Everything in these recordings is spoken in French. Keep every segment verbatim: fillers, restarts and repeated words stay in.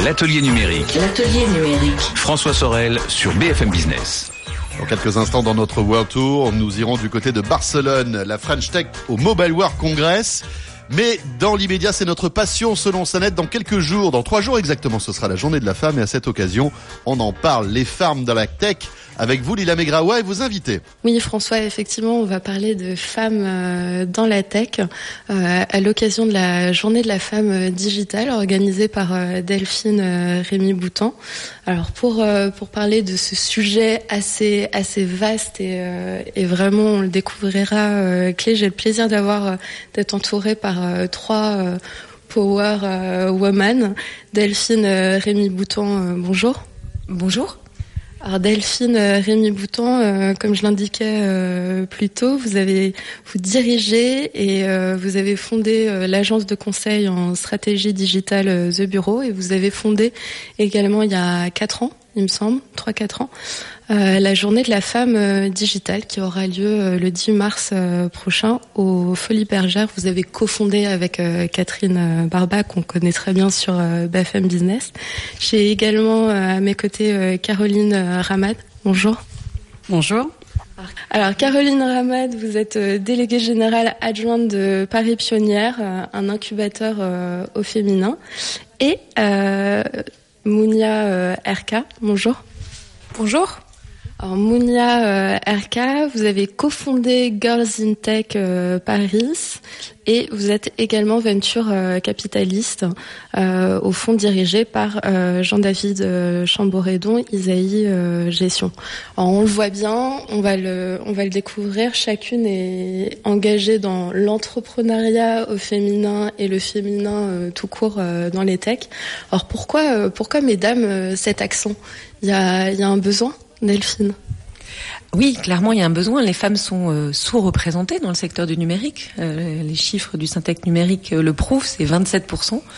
l'atelier numérique. L'atelier numérique. François Sorel sur B F M Business. Dans quelques instants, dans notre World Tour, nous irons du côté de Barcelone, la French Tech au Mobile World Congress. Mais dans l'immédiat, c'est notre passion selon Sanette. Dans quelques jours, dans trois jours exactement, ce sera la journée de la femme. Et à cette occasion, on en parle, les femmes dans la tech. Avec vous, Lila Megraoua, et vos invités. Oui, François, effectivement, on va parler de femmes euh, dans la tech euh, à l'occasion de la journée de la femme digitale organisée par euh, Delphine euh, Rémy-Boutan. Alors, pour euh, pour parler de ce sujet assez assez vaste et, euh, et vraiment, on le découvrira euh, clé, j'ai le plaisir d'avoir euh, d'être entourée par euh, trois euh, power euh, women. Delphine euh, Rémy-Boutan, euh, bonjour. Bonjour. Alors Delphine euh, Rémy-Boutan, euh, comme je l'indiquais euh, plus tôt, vous avez vous dirigez et euh, vous avez fondé euh, l'agence de conseil en stratégie digitale euh, The Bureau, et vous avez fondé également il y a quatre ans, il me semble, trois quatre ans, euh, la journée de la femme euh, digitale qui aura lieu euh, le dix mars euh, prochain aux Folies Bergères. Vous avez cofondé avec euh, Catherine euh, Barba, qu'on connaît très bien sur euh, B F M Business. J'ai également euh, à mes côtés euh, Caroline euh, Ramad. Bonjour. Bonjour. Alors Caroline Ramad, vous êtes euh, déléguée générale adjointe de Paris Pionnière, euh, un incubateur euh, au féminin. Et euh, Mounia euh, R K, bonjour. Bonjour. Alors Mounia euh, R K, vous avez cofondé Girls in Tech euh, Paris et vous êtes également venture euh, capitaliste euh, au fond dirigé par euh, Jean-David euh, Chamboredon, Isaïe euh, Gestion. Alors on le voit bien, on va le on va le découvrir. Chacune est engagée dans l'entrepreneuriat au féminin et le féminin euh, tout court euh, dans les techs. Alors pourquoi euh, pourquoi mesdames euh, cet accent ? Il y a il y a un besoin, Delphine? Oui, clairement, il y a un besoin. Les femmes sont euh, sous-représentées dans le secteur du numérique. Euh, les chiffres du Syntec numérique euh, le prouvent, c'est vingt-sept pour cent.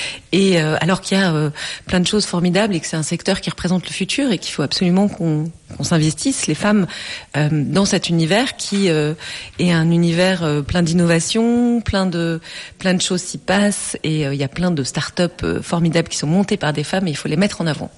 Et euh, alors qu'il y a euh, plein de choses formidables et que c'est un secteur qui représente le futur et qu'il faut absolument qu'on, qu'on s'investisse, les femmes, euh, dans cet univers qui euh, est un univers euh, plein d'innovation, plein de plein de choses s'y passent, et euh, il y a plein de start-up euh, formidables qui sont montées par des femmes et il faut les mettre en avant.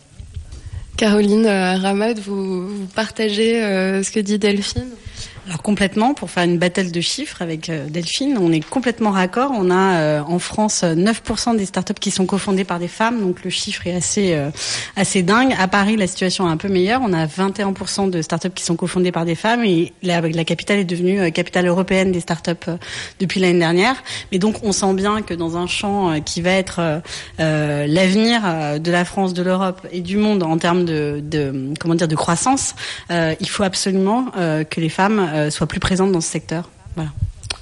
Caroline euh, Ramad, vous, vous partagez euh, ce que dit Delphine ? Alors complètement, pour faire une battle de chiffres avec euh, Delphine, on est complètement raccord. On a euh, en France neuf pour cent des startups qui sont cofondées par des femmes, donc le chiffre est assez euh, assez dingue. À Paris, la situation est un peu meilleure. On a vingt et un pour cent de startups qui sont cofondées par des femmes, et la, la capitale est devenue euh, capitale européenne des startups euh, depuis l'année dernière. Mais donc on sent bien que dans un champ euh, qui va être euh, euh, l'avenir euh, de la France, de l'Europe et du monde en termes de, de comment dire de croissance, euh, il faut absolument euh, que les femmes euh, soient plus présentes dans ce secteur. Voilà. Mounia ?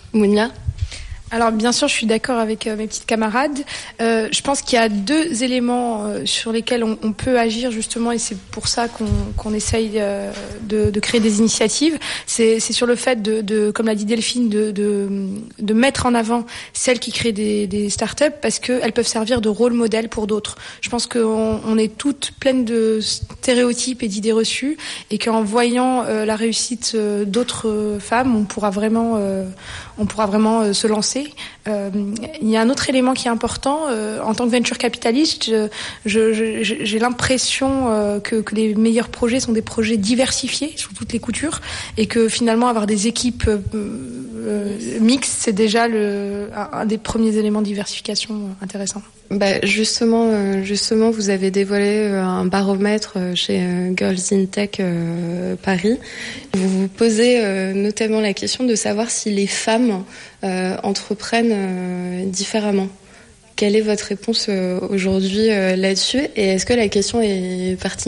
Alors bien sûr, je suis d'accord avec euh, mes petites camarades. Euh, je pense qu'il y a deux éléments euh, sur lesquels on, on peut agir justement, et c'est pour ça qu'on, qu'on essaye euh, de, de créer des initiatives. C'est, c'est sur le fait de, de, comme l'a dit Delphine, de, de, de mettre en avant celles qui créent des, des startups, parce qu'elles peuvent servir de rôle modèle pour d'autres. Je pense qu'on on est toutes pleines de stéréotypes et d'idées reçues, et qu'en voyant euh, la réussite euh, d'autres euh, femmes, on pourra vraiment, euh, on pourra vraiment euh, se lancer. Euh, il y a un autre élément qui est important. Euh, en tant que venture capitaliste, je, je, je, j'ai l'impression euh, que, que les meilleurs projets sont des projets diversifiés sous toutes les coutures, et que finalement avoir des équipes euh, euh, mixtes, c'est déjà le, un, un des premiers éléments de diversification intéressants. Bah justement, euh, justement, vous avez dévoilé euh, un baromètre euh, chez euh, Girls in Tech euh, Paris. Vous vous posez euh, notamment la question de savoir si les femmes euh, entreprennent euh, différemment. Quelle est votre réponse euh, aujourd'hui euh, là-dessus, et est-ce que la question est pertinente ?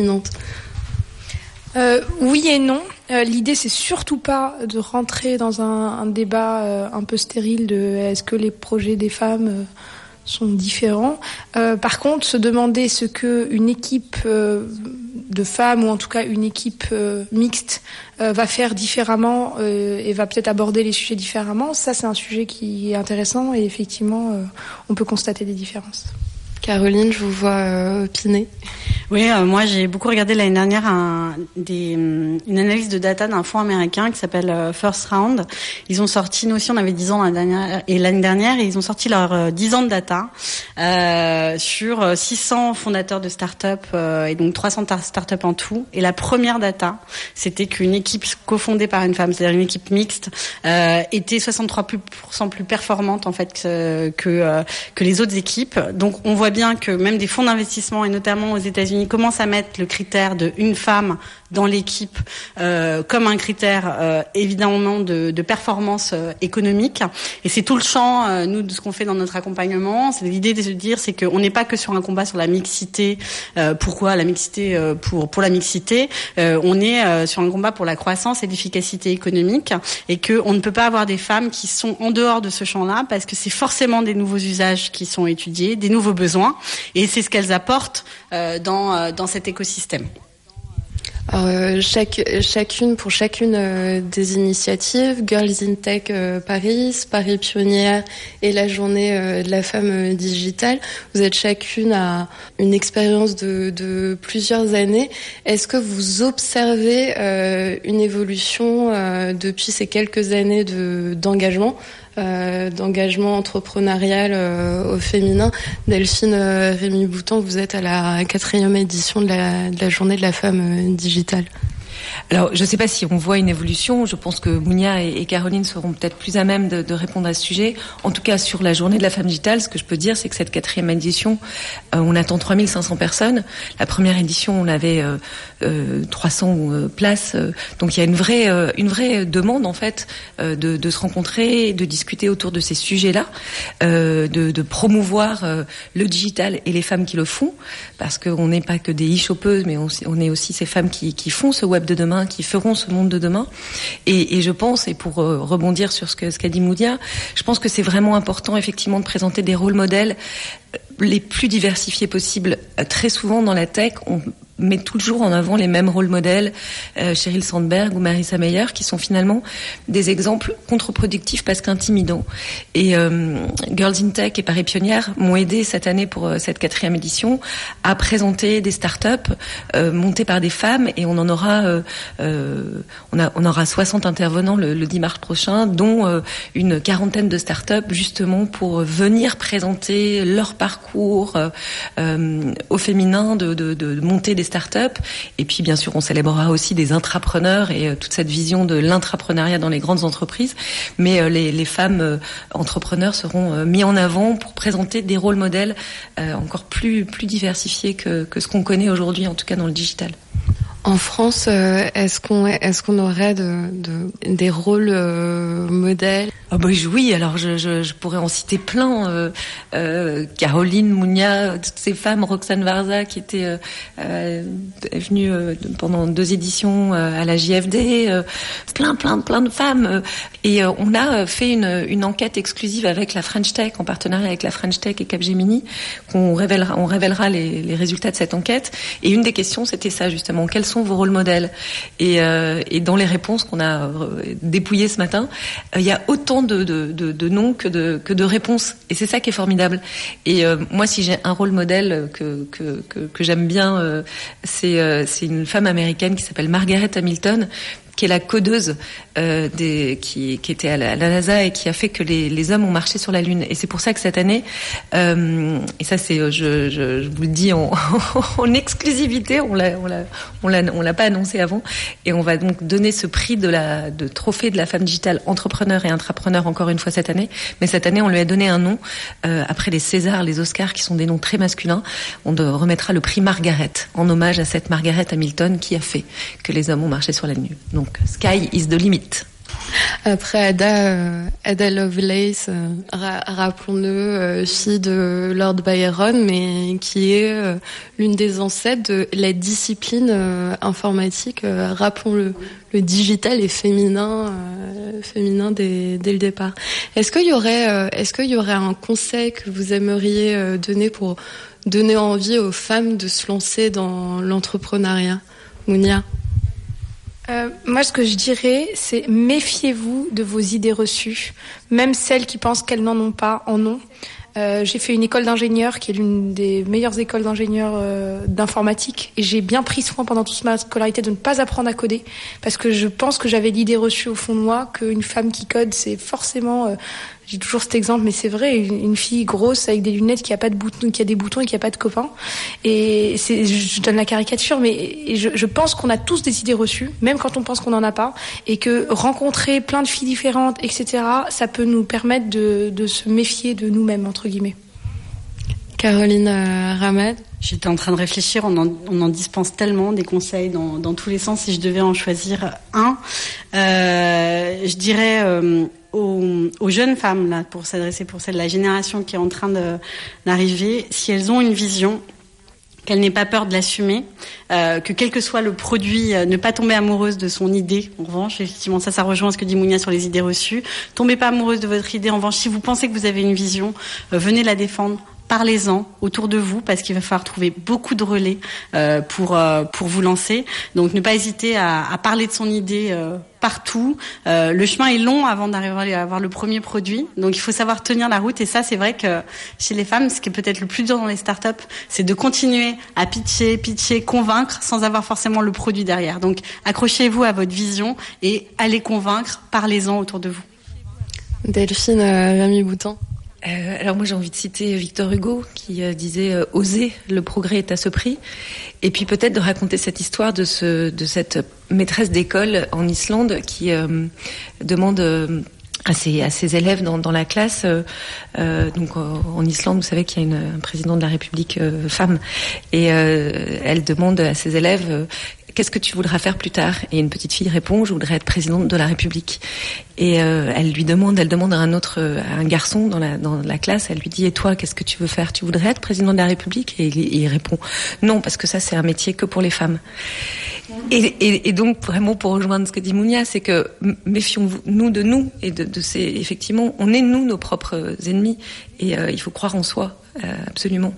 Euh, oui et non. Euh, l'idée, c'est surtout pas de rentrer dans un, un débat euh, un peu stérile de est-ce que les projets des femmes euh, sont différents. Euh, par contre, se demander ce que une équipe euh, de femmes, ou en tout cas une équipe euh, mixte, euh, va faire différemment euh, et va peut-être aborder les sujets différemment, ça c'est un sujet qui est intéressant, et effectivement, euh, on peut constater des différences. Caroline, je vous vois euh, opiner. Oui, euh, moi j'ai beaucoup regardé l'année dernière un, des, une analyse de data d'un fonds américain qui s'appelle euh, First Round. Ils ont sorti, nous aussi on avait dix ans l'année dernière, et l'année dernière, et ils ont sorti leurs euh, dix ans de data. Euh, euh, sur six cents fondateurs de start-up euh, et donc trois cents start-up en tout. Et la première data, c'était qu'une équipe cofondée par une femme, c'est-à-dire une équipe mixte, euh, était soixante-trois pour cent plus performante en fait que que, euh, que les autres équipes. Donc on voit bien que même des fonds d'investissement et notamment aux États-Unis commencent à mettre le critère de une femme dans l'équipe euh, comme un critère euh, évidemment de, de performance euh, économique. Et c'est tout le champ euh, nous de ce qu'on fait dans notre accompagnement. C'est l'idée de se dire, c'est qu'on n'est pas que sur un combat sur la mixité. Euh, pourquoi la mixité euh, pour pour la mixité euh, On est euh, sur un combat pour la croissance et l'efficacité économique, et que on ne peut pas avoir des femmes qui sont en dehors de ce champ-là parce que c'est forcément des nouveaux usages qui sont étudiés, des nouveaux besoins, et c'est ce qu'elles apportent euh, dans euh, dans cet écosystème. Alors, euh, chaque, chacune pour chacune euh, des initiatives, Girls in Tech euh, Paris, Paris Pionnière et la journée euh, de la femme euh, digitale, vous êtes chacune à une expérience de, de plusieurs années. Est-ce que vous observez euh, une évolution euh, depuis ces quelques années de, d'engagement Euh, d'engagement entrepreneurial euh, au féminin? Delphine euh, Rémy Boutan, vous êtes à la quatrième édition de la, de la journée de la femme euh, digitale. Alors, je ne sais pas si on voit une évolution. Je pense que Mounia et, et Caroline seront peut-être plus à même de, de répondre à ce sujet. En tout cas, sur la journée de la femme digitale, ce que je peux dire, c'est que cette quatrième édition, euh, on attend trois mille cinq cents personnes. La première édition, on avait euh, euh, trois cents euh, places. Euh, donc, il y a une vraie, euh, une vraie demande, en fait, euh, de, de se rencontrer, de discuter autour de ces sujets-là, euh, de, de promouvoir euh, le digital et les femmes qui le font, parce qu'on n'est pas que des e-shoppeuses, mais on, on est aussi ces femmes qui, qui font ce web de demain, qui feront ce monde de demain. Et, et je pense, et pour euh, rebondir sur ce que ce qu'a dit Mounia, je pense que c'est vraiment important effectivement de présenter des rôles modèles les plus diversifiés possibles. Très souvent dans la tech, on met toujours en avant les mêmes rôles modèles, euh, Sheryl Sandberg ou Marissa Mayer, qui sont finalement des exemples contre-productifs parce qu'intimidants. Et euh, Girls in Tech et Paris Pionnière m'ont aidé cette année pour euh, cette quatrième édition à présenter des startups euh, montées par des femmes, et on en aura, euh, euh, on, a, on aura soixante intervenants le, le dix mars prochain, dont euh, une quarantaine de startups justement pour venir présenter leur parcours euh, euh, au féminin, de, de, de monter des start-up. Et puis bien sûr on célébrera aussi des intrapreneurs et euh, toute cette vision de l'intrapreneuriat dans les grandes entreprises, mais euh, les, les femmes euh, entrepreneurs seront euh, mis en avant pour présenter des rôles modèles euh, encore plus, plus diversifiés que, que ce qu'on connaît aujourd'hui, en tout cas dans le digital. En France, euh, est-ce qu'on est-ce qu'on aurait de, de des rôles euh, modèles? Oh bah oui, alors je, je, je pourrais en citer plein. Euh, euh, Caroline, Mounia, toutes ces femmes, Roxane Varza qui était euh, euh, venue euh, pendant deux éditions euh, à la J F D, euh, plein, plein, plein de femmes. Et euh, on a fait une, une enquête exclusive avec la French Tech, en partenariat avec la French Tech et Capgemini, qu'on révélera, on révélera les, les résultats de cette enquête. Et une des questions, c'était ça justement, quels sont vos rôles modèles? Et, euh, et dans les réponses qu'on a dépouillées ce matin, il euh, y a autant de, de, de, de noms que de, que de réponses. Et c'est ça qui est formidable. Et euh, moi, si j'ai un rôle modèle que, que, que, que j'aime bien, euh, c'est, euh, c'est une femme américaine qui s'appelle Margaret Hamilton, qui est la codeuse euh, des, qui, qui était à la, à la NASA et qui a fait que les, les hommes ont marché sur la Lune. Et c'est pour ça que cette année, euh, et ça c'est, je, je, je vous le dis en, en exclusivité, on l'a, on l'a, on l'a, on l'a pas annoncé avant, et on va donc donner ce prix de la, de trophée de la femme digitale entrepreneur et intrapreneur encore une fois cette année. Mais cette année, on lui a donné un nom euh, après les Césars, les Oscars, qui sont des noms très masculins. On de, remettra le prix Margaret en hommage à cette Margaret Hamilton qui a fait que les hommes ont marché sur la Lune. Donc, sky is the limit. Après Ada, euh, Ada Lovelace, euh, ra- rappelons-le, euh, fille de Lord Byron, mais qui est euh, l'une des ancêtres de la discipline euh, informatique. Euh, rappelons-le, le digital est féminin, euh, féminin dès, dès le départ. Est-ce qu'il y aurait, euh, est-ce qu'il y aurait un conseil que vous aimeriez euh, donner pour donner envie aux femmes de se lancer dans l'entrepreneuriat, Mounia? Euh, moi, ce que je dirais, c'est méfiez-vous de vos idées reçues, même celles qui pensent qu'elles n'en ont pas, en ont. Euh, j'ai fait une école d'ingénieur qui est l'une des meilleures écoles d'ingénieurs euh, d'informatique, et j'ai bien pris soin pendant toute ma scolarité de ne pas apprendre à coder, parce que je pense que j'avais l'idée reçue au fond de moi qu'une femme qui code, c'est forcément... Euh, dis toujours cet exemple, mais c'est vrai, une, une fille grosse avec des lunettes qui a pas de boutons, qui a des boutons et qui a pas de copains. Et c'est, je donne la caricature, mais et je, je pense qu'on a tous des idées reçues, même quand on pense qu'on en a pas, et que rencontrer plein de filles différentes, et cetera, ça peut nous permettre de, de se méfier de nous-mêmes, entre guillemets. Caroline euh, Ramad. J'étais en train de réfléchir, on en, on en dispense tellement des conseils dans, dans tous les sens. Si je devais en choisir un, euh, je dirais euh, aux, aux jeunes femmes, là, pour s'adresser pour celle de la génération qui est en train de, d'arriver, si elles ont une vision, qu'elle n'ait pas peur de l'assumer, euh, que quel que soit le produit, euh, ne pas tomber amoureuse de son idée. En revanche, effectivement, ça, ça rejoint ce que dit Mounia sur les idées reçues. Tombez pas amoureuse de votre idée. En revanche, si vous pensez que vous avez une vision, euh, venez la défendre. Parlez-en autour de vous parce qu'il va falloir trouver beaucoup de relais euh, pour euh, pour vous lancer. Donc ne pas hésiter à, à parler de son idée euh, partout. Euh, le chemin est long avant d'arriver à avoir le premier produit. Donc il faut savoir tenir la route. Et ça, c'est vrai que chez les femmes, ce qui est peut-être le plus dur dans les startups, c'est de continuer à pitcher, pitcher, convaincre sans avoir forcément le produit derrière. Donc accrochez-vous à votre vision et allez convaincre. Parlez-en autour de vous. Delphine euh, Rémy Boutan. Euh, alors moi j'ai envie de citer Victor Hugo qui euh, disait euh, « Osez, le progrès est à ce prix ». Et puis peut-être de raconter cette histoire de, ce, de cette maîtresse d'école en Islande qui euh, demande euh, à, ses, à ses élèves dans, dans la classe, euh, euh, donc euh, en Islande vous savez qu'il y a une, un président de la République euh, femme, et euh, elle demande à ses élèves euh, qu'est-ce que tu voudras faire plus tard? Et une petite fille répond, je voudrais être présidente de la République. Et euh, elle lui demande, elle demande à un autre, à un garçon dans la dans la classe, elle lui dit, et toi, qu'est-ce que tu veux faire? Tu voudrais être président de la République? Et il, il répond, non, parce que ça c'est un métier que pour les femmes. Et, et, et donc vraiment pour rejoindre ce que dit Mounia, c'est que méfions-nous de nous et de, de ces, effectivement, on est nous nos propres ennemis et euh, il faut croire en soi, euh, absolument.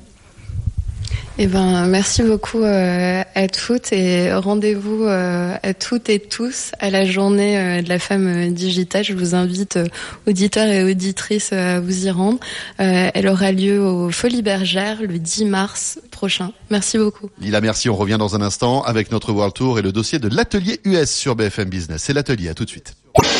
Eh ben, merci beaucoup euh, à toutes et rendez-vous euh, à toutes et tous à la journée euh, de la femme euh, digitale. Je vous invite, euh, auditeurs et auditrices, euh, à vous y rendre. Euh, elle aura lieu au Folies Bergères le dix mars prochain. Merci beaucoup. Lila, merci. On revient dans un instant avec notre World Tour et le dossier de l'atelier U S sur B F M Business. C'est l'atelier, à tout de suite.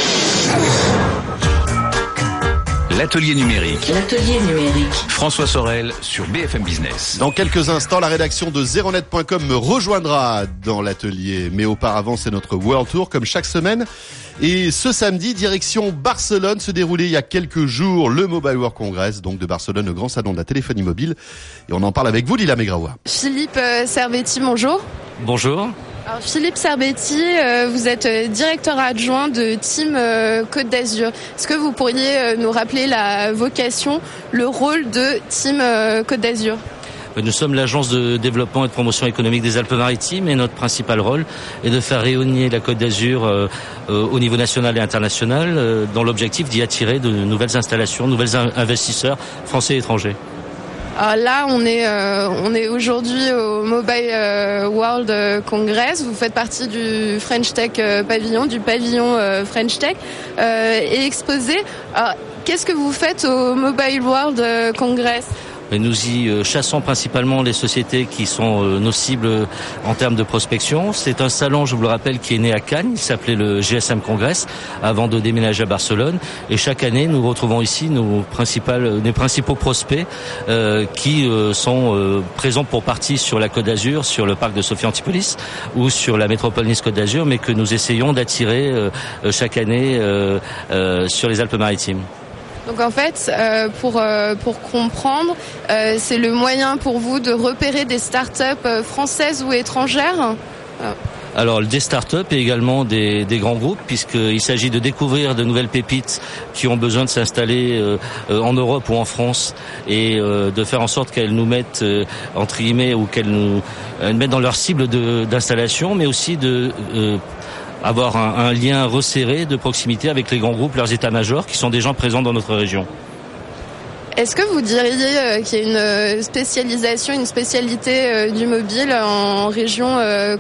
L'atelier numérique. L'atelier numérique. François Sorel sur B F M Business. Dans quelques instants, la rédaction de zéro net point com me rejoindra dans l'atelier. Mais auparavant, c'est notre World Tour, comme chaque semaine. Et ce samedi, direction Barcelone, se déroulait il y a quelques jours le Mobile World Congress, donc de Barcelone, le grand salon de la téléphonie mobile. Et on en parle avec vous, Lila Megraoua. Philippe euh, Servetti, bonjour. Bonjour. Alors Philippe Servetti, euh, vous êtes euh, directeur adjoint de Team euh, Côte d'Azur. Est-ce que vous pourriez euh, nous rappeler la vocation, le rôle de Team euh, Côte d'Azur ? Nous sommes l'agence de développement et de promotion économique des Alpes-Maritimes et notre principal rôle est de faire rayonner la Côte d'Azur euh, euh, au niveau national et international euh, dans l'objectif d'y attirer de nouvelles installations, de nouvelles investisseurs français et étrangers. Alors là, on est euh, on est aujourd'hui au Mobile euh, World Congress. Vous faites partie du French Tech euh, pavillon, du pavillon euh, French Tech euh, et exposé. Alors, qu'est-ce que vous faites au Mobile World euh, Congress ? Et nous y chassons principalement les sociétés qui sont nos cibles en termes de prospection. C'est un salon, je vous le rappelle, qui est né à Cannes. Il s'appelait le G S M Congress avant de déménager à Barcelone. Et chaque année, nous retrouvons ici nos, principales, nos principaux prospects euh, qui euh, sont euh, présents pour partie sur la Côte d'Azur, sur le parc de Sophia Antipolis ou sur la métropole Nice Côte d'Azur, mais que nous essayons d'attirer euh, chaque année euh, euh, sur les Alpes-Maritimes. Donc en fait, euh, pour euh, pour comprendre, euh, c'est le moyen pour vous de repérer des startups françaises ou étrangères. Euh. Alors des startups et également des, des grands groupes, puisqu'il s'agit de découvrir de nouvelles pépites qui ont besoin de s'installer euh, en Europe ou en France et euh, de faire en sorte qu'elles nous mettent euh, entre guillemets ou qu'elles nous euh, mettent dans leur cible de, d'installation, mais aussi de euh, avoir un, un lien resserré de proximité avec les grands groupes, leurs états-majors, qui sont des gens présents dans notre région. Est-ce que vous diriez qu'il y a une spécialisation, une spécialité du mobile en région Côte d'Azur ?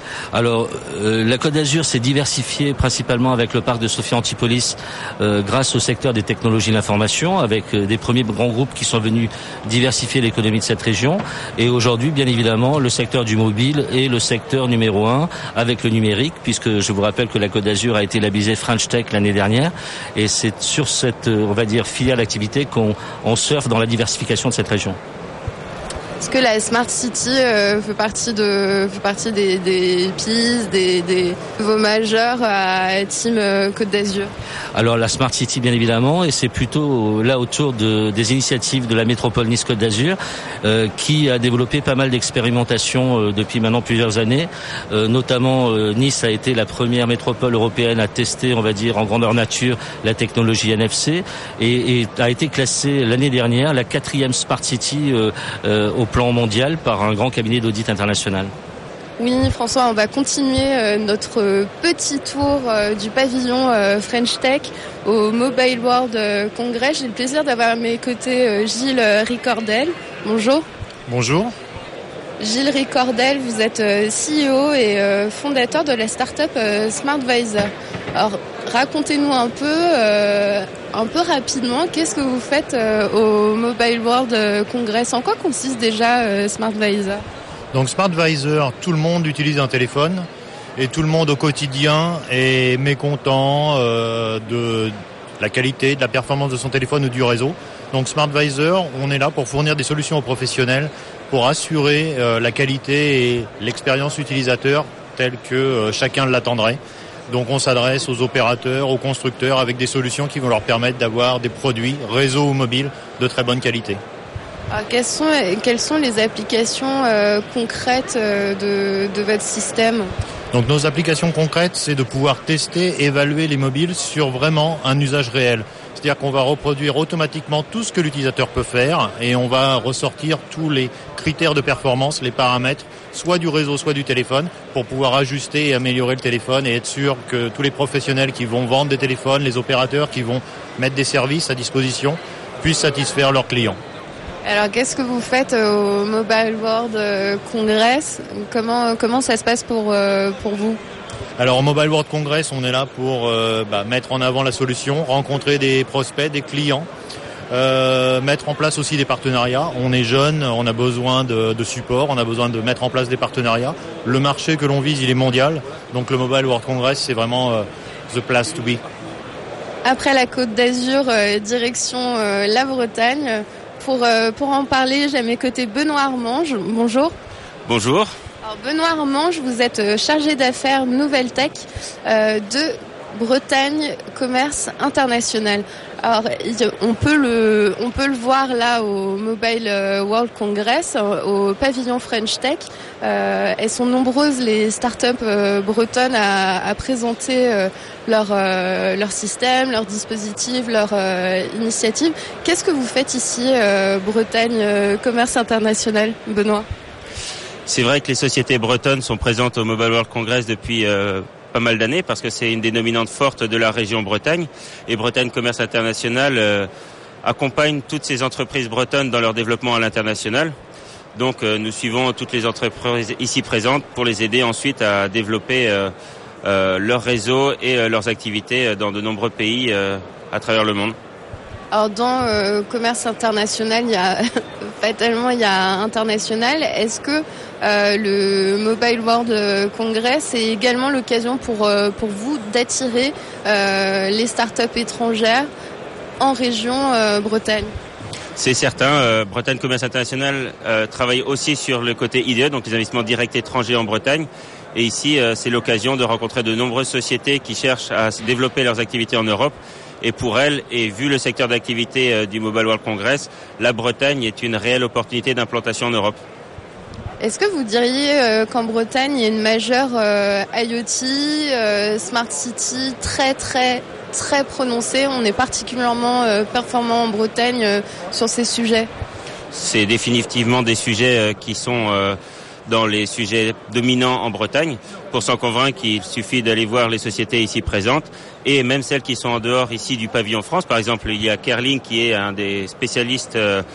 Alors, euh, la Côte d'Azur s'est diversifiée principalement avec le parc de Sophia Antipolis euh, grâce au secteur des technologies de l'information, avec euh, des premiers grands groupes qui sont venus diversifier l'économie de cette région. Et aujourd'hui, bien évidemment, le secteur du mobile est le secteur numéro un avec le numérique, puisque je vous rappelle que la Côte d'Azur a été labellisée French Tech l'année dernière. Et c'est sur cette, on va dire, filière d'activité qu'on on surfe dans la diversification de cette région. Est-ce que la Smart City euh, fait partie de fait partie des, des pistes, des, des niveaux majeurs à Team euh, Côte d'Azur? Alors la Smart City, bien évidemment, et c'est plutôt là autour de, des initiatives de la métropole Nice-Côte d'Azur euh, qui a développé pas mal d'expérimentations euh, depuis maintenant plusieurs années. Euh, notamment, euh, Nice a été la première métropole européenne à tester, on va dire, en grandeur nature la technologie N F C et, et a été classée l'année dernière la quatrième Smart City euh, euh, au plan mondial par un grand cabinet d'audit international. Oui, François, on va continuer euh, notre petit tour euh, du pavillon euh, French Tech au Mobile World euh, Congress. J'ai le plaisir d'avoir à mes côtés euh, Gilles Ricordel. Bonjour. Bonjour. Gilles Ricordel, vous êtes euh, C E O et euh, fondateur de la start-up euh, SmartVisor. Alors, racontez-nous un peu, euh, un peu rapidement, qu'est-ce que vous faites euh, au Mobile World Congress? En quoi consiste déjà euh, SmartVisor? Donc SmartVisor, tout le monde utilise un téléphone et tout le monde au quotidien est mécontent euh, de la qualité, de la performance de son téléphone ou du réseau. Donc SmartVisor, on est là pour fournir des solutions aux professionnels pour assurer euh, la qualité et l'expérience utilisateur telle que euh, chacun l'attendrait. Donc on s'adresse aux opérateurs, aux constructeurs avec des solutions qui vont leur permettre d'avoir des produits, réseau ou mobile, de très bonne qualité. Alors, quelles sont, quelles sont les applications euh, concrètes euh, de, de votre système? Donc nos applications concrètes, c'est de pouvoir tester, évaluer les mobiles sur vraiment un usage réel. C'est-à-dire qu'on va reproduire automatiquement tout ce que l'utilisateur peut faire et on va ressortir tous les critères de performance, les paramètres, soit du réseau, soit du téléphone, pour pouvoir ajuster et améliorer le téléphone et être sûr que tous les professionnels qui vont vendre des téléphones, les opérateurs qui vont mettre des services à disposition, puissent satisfaire leurs clients. Alors, qu'est-ce que vous faites au Mobile World Congress? Comment, comment ça se passe pour, pour vous? Alors au Mobile World Congress, on est là pour euh, bah, mettre en avant la solution, rencontrer des prospects, des clients, euh, mettre en place aussi des partenariats. On est jeune, on a besoin de, de support, on a besoin de mettre en place des partenariats. Le marché que l'on vise, il est mondial, donc le Mobile World Congress, c'est vraiment euh, the place to be. Après la Côte d'Azur, euh, direction euh, la Bretagne. Pour, euh, pour en parler, j'ai à mes côtés Benoît Armange. Bonjour. Bonjour. Alors Benoît Armange, vous êtes chargé d'affaires Nouvelle Tech euh, de Bretagne Commerce International. Alors on peut le on peut le voir là au Mobile World Congress, au pavillon French Tech. Euh, elles sont nombreuses les startups euh, bretonnes à, à présenter euh, leur euh, leur système, leurs dispositifs, leurs euh, initiatives. Qu'est-ce que vous faites ici euh, Bretagne euh, Commerce International, Benoît? C'est vrai que les sociétés bretonnes sont présentes au Mobile World Congress depuis euh, pas mal d'années parce que c'est une des dominantes fortes de la région Bretagne. Et Bretagne Commerce International euh, accompagne toutes ces entreprises bretonnes dans leur développement à l'international. Donc euh, nous suivons toutes les entreprises ici présentes pour les aider ensuite à développer euh, euh, leur réseau et euh, leurs activités dans de nombreux pays euh, à travers le monde. Alors dans euh, commerce international, il y a fatalement il y a international. Est-ce que euh, le Mobile World Congress est également l'occasion pour euh, pour vous d'attirer euh, les startups étrangères en région euh, Bretagne? C'est certain. Euh, Bretagne Commerce International euh, travaille aussi sur le côté I D E, donc les investissements directs étrangers en Bretagne. Et ici, euh, c'est l'occasion de rencontrer de nombreuses sociétés qui cherchent à développer leurs activités en Europe. Et pour elle, et vu le secteur d'activité euh, du Mobile World Congress, la Bretagne est une réelle opportunité d'implantation en Europe. Est-ce que vous diriez euh, qu'en Bretagne, il y a une majeure euh, IoT, euh, Smart City très très très prononcée? On est particulièrement euh, performant en Bretagne euh, sur ces sujets. C'est définitivement des sujets euh, qui sont euh, dans les sujets dominants en Bretagne. Pour s'en convaincre, il suffit d'aller voir les sociétés ici présentes et même celles qui sont en dehors ici du pavillon France. Par exemple, il y a Kerling qui est un des spécialistes euh,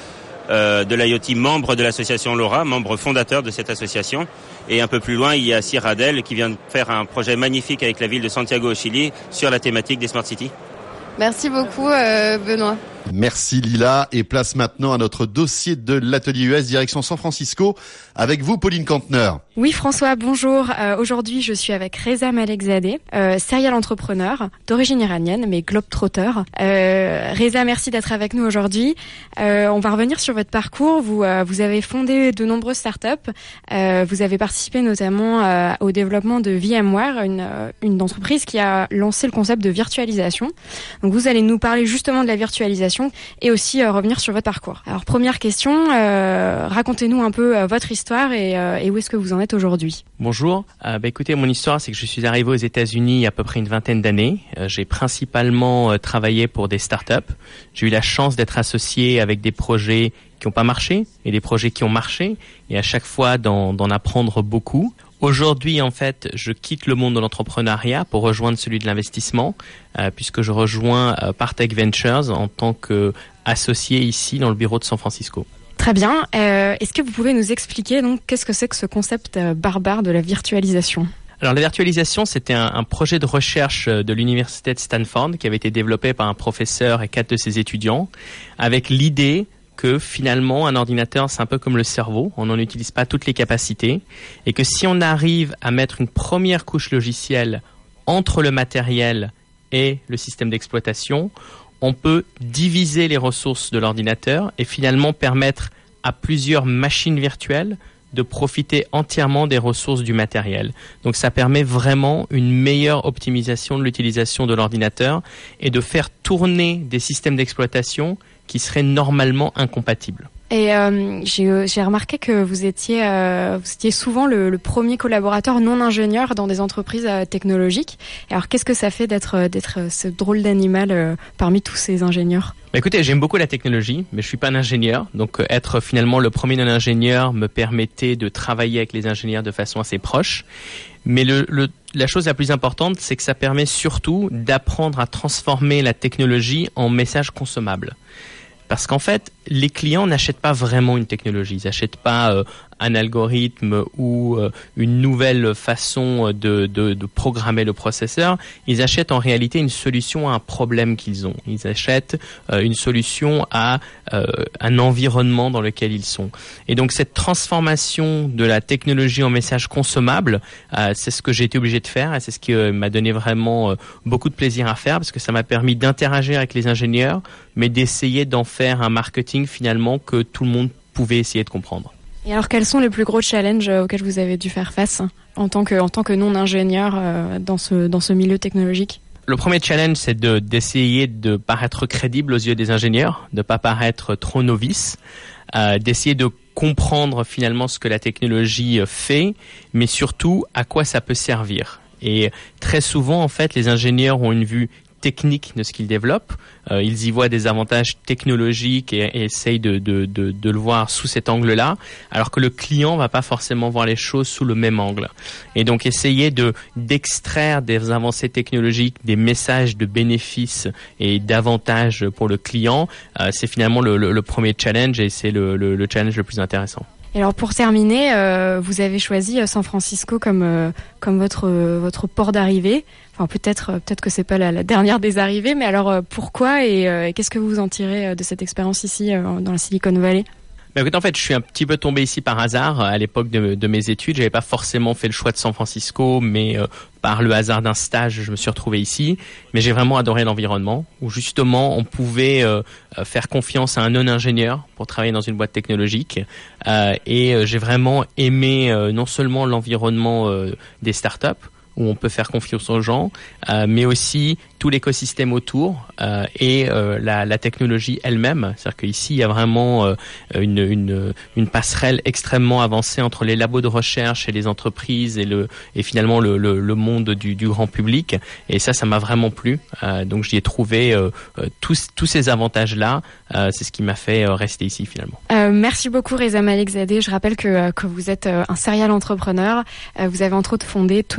euh, de l'IoT, membre de l'association LoRa, membre fondateur de cette association. Et un peu plus loin, il y a Ciradel qui vient de faire un projet magnifique avec la ville de Santiago au Chili sur la thématique des Smart Cities. Merci beaucoup euh, Benoît. Merci Lila, et place maintenant à notre dossier de l'atelier U S direction San Francisco avec vous Pauline Kantner. Oui François, bonjour. Euh, aujourd'hui je suis avec Reza Malekzadeh, euh, serial entrepreneur d'origine iranienne mais globetrotter. Euh, Reza, merci d'être avec nous aujourd'hui. Euh, on va revenir sur votre parcours. Vous, euh, vous avez fondé de nombreuses startups. Euh, vous avez participé notamment euh, au développement de VMware, une, une entreprise qui a lancé le concept de virtualisation. Donc vous allez nous parler justement de la virtualisation et aussi euh, revenir sur votre parcours. Alors première question, euh, racontez-nous un peu euh, votre histoire et, euh, et où est-ce que vous en êtes aujourd'hui. Bonjour, euh, bah, écoutez, mon histoire c'est que je suis arrivé aux États-Unis il y a à peu près une vingtaine d'années. Euh, j'ai principalement euh, travaillé pour des startups. J'ai eu la chance d'être associé avec des projets qui n'ont pas marché et des projets qui ont marché et à chaque fois d'en, d'en apprendre beaucoup. Aujourd'hui, en fait, je quitte le monde de l'entrepreneuriat pour rejoindre celui de l'investissement, euh, puisque je rejoins euh, Partech Ventures en tant qu'associé ici dans le bureau de San Francisco. Très bien. Euh, est-ce que vous pouvez nous expliquer donc qu'est-ce que c'est que ce concept euh, barbare de la virtualisation ? Alors la virtualisation, c'était un, un projet de recherche de l'université de Stanford qui avait été développé par un professeur et quatre de ses étudiants, avec l'idée que finalement un ordinateur c'est un peu comme le cerveau, on n'en utilise pas toutes les capacités et que si on arrive à mettre une première couche logicielle entre le matériel et le système d'exploitation, on peut diviser les ressources de l'ordinateur et finalement permettre à plusieurs machines virtuelles de profiter entièrement des ressources du matériel. Donc ça permet vraiment une meilleure optimisation de l'utilisation de l'ordinateur et de faire tourner des systèmes d'exploitation qui seraient normalement incompatibles. Et euh, j'ai, j'ai remarqué que vous étiez, euh, vous étiez souvent le, le premier collaborateur non ingénieur dans des entreprises euh, technologiques. Alors qu'est-ce que ça fait d'être, d'être ce drôle d'animal euh, parmi tous ces ingénieurs ? Bah écoutez, j'aime beaucoup la technologie, mais je suis pas un ingénieur. Donc euh, être finalement le premier non-ingénieur me permettait de travailler avec les ingénieurs de façon assez proche. Mais le, le, la chose la plus importante, c'est que ça permet surtout d'apprendre à transformer la technologie en message consommable. Parce qu'en fait, les clients n'achètent pas vraiment une technologie. Ils n'achètent pas euh, un algorithme ou euh, une nouvelle façon de, de, de programmer le processeur. Ils achètent en réalité une solution à un problème qu'ils ont. Ils achètent euh, une solution à euh, un environnement dans lequel ils sont. Et donc cette transformation de la technologie en message consommable, euh, c'est ce que j'ai été obligé de faire et c'est ce qui euh, m'a donné vraiment euh, beaucoup de plaisir à faire parce que ça m'a permis d'interagir avec les ingénieurs, mais d'essayer d'en faire un marketing finalement que tout le monde pouvait essayer de comprendre. Et alors quels sont les plus gros challenges auxquels vous avez dû faire face en tant que, en tant que non-ingénieur euh, dans ce, dans ce milieu technologique ? Le premier challenge, c'est de, d'essayer de paraître crédible aux yeux des ingénieurs, de ne pas paraître trop novice, euh, d'essayer de comprendre finalement ce que la technologie fait, mais surtout à quoi ça peut servir. Et très souvent, en fait, les ingénieurs ont une vue technique de ce qu'ils développent. Euh, ils y voient des avantages technologiques et, et essayent de, de, de, de le voir sous cet angle-là, alors que le client va pas forcément voir les choses sous le même angle. Et donc essayer de d'extraire des avancées technologiques, des messages de bénéfices et d'avantages pour le client, euh, c'est finalement le, le, le premier challenge et c'est le, le, le challenge le plus intéressant. Et alors pour terminer, euh, vous avez choisi San Francisco comme euh, comme votre euh, votre port d'arrivée. Enfin peut-être peut-être que c'est pas la, la dernière des arrivées, mais alors euh, pourquoi et euh, qu'est-ce que vous en tirez euh, de cette expérience ici euh, dans la Silicon Valley ? Mais écoute, en fait, je suis un petit peu tombé ici par hasard. À l'époque de, de mes études, j'avais pas forcément fait le choix de San Francisco, mais euh, par le hasard d'un stage, je me suis retrouvé ici. Mais j'ai vraiment adoré l'environnement, où justement, on pouvait euh, faire confiance à un non-ingénieur pour travailler dans une boîte technologique. Euh, et euh, j'ai vraiment aimé euh, non seulement l'environnement euh, des startups, où on peut faire confiance aux gens, euh, mais aussi tout l'écosystème autour euh, et euh, la, la technologie elle-même. C'est-à-dire qu'ici, il y a vraiment euh, une, une, une passerelle extrêmement avancée entre les labos de recherche et les entreprises et, le, et finalement le, le, le monde du, du grand public. Et ça, ça m'a vraiment plu. Euh, donc, j'y ai trouvé euh, tous, tous ces avantages-là. Euh, c'est ce qui m'a fait euh, rester ici finalement. Euh, merci beaucoup Reza Malekzadeh. Je rappelle que, que vous êtes un serial entrepreneur. Euh, vous avez entre autres fondé Twingo Systems.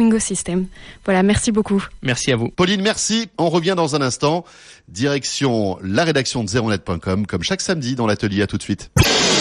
l'écosystème. Voilà, merci beaucoup. Merci à vous. Pauline, merci. On revient dans un instant. Direction la rédaction de zéro net point com, comme chaque samedi dans l'atelier. À tout de suite.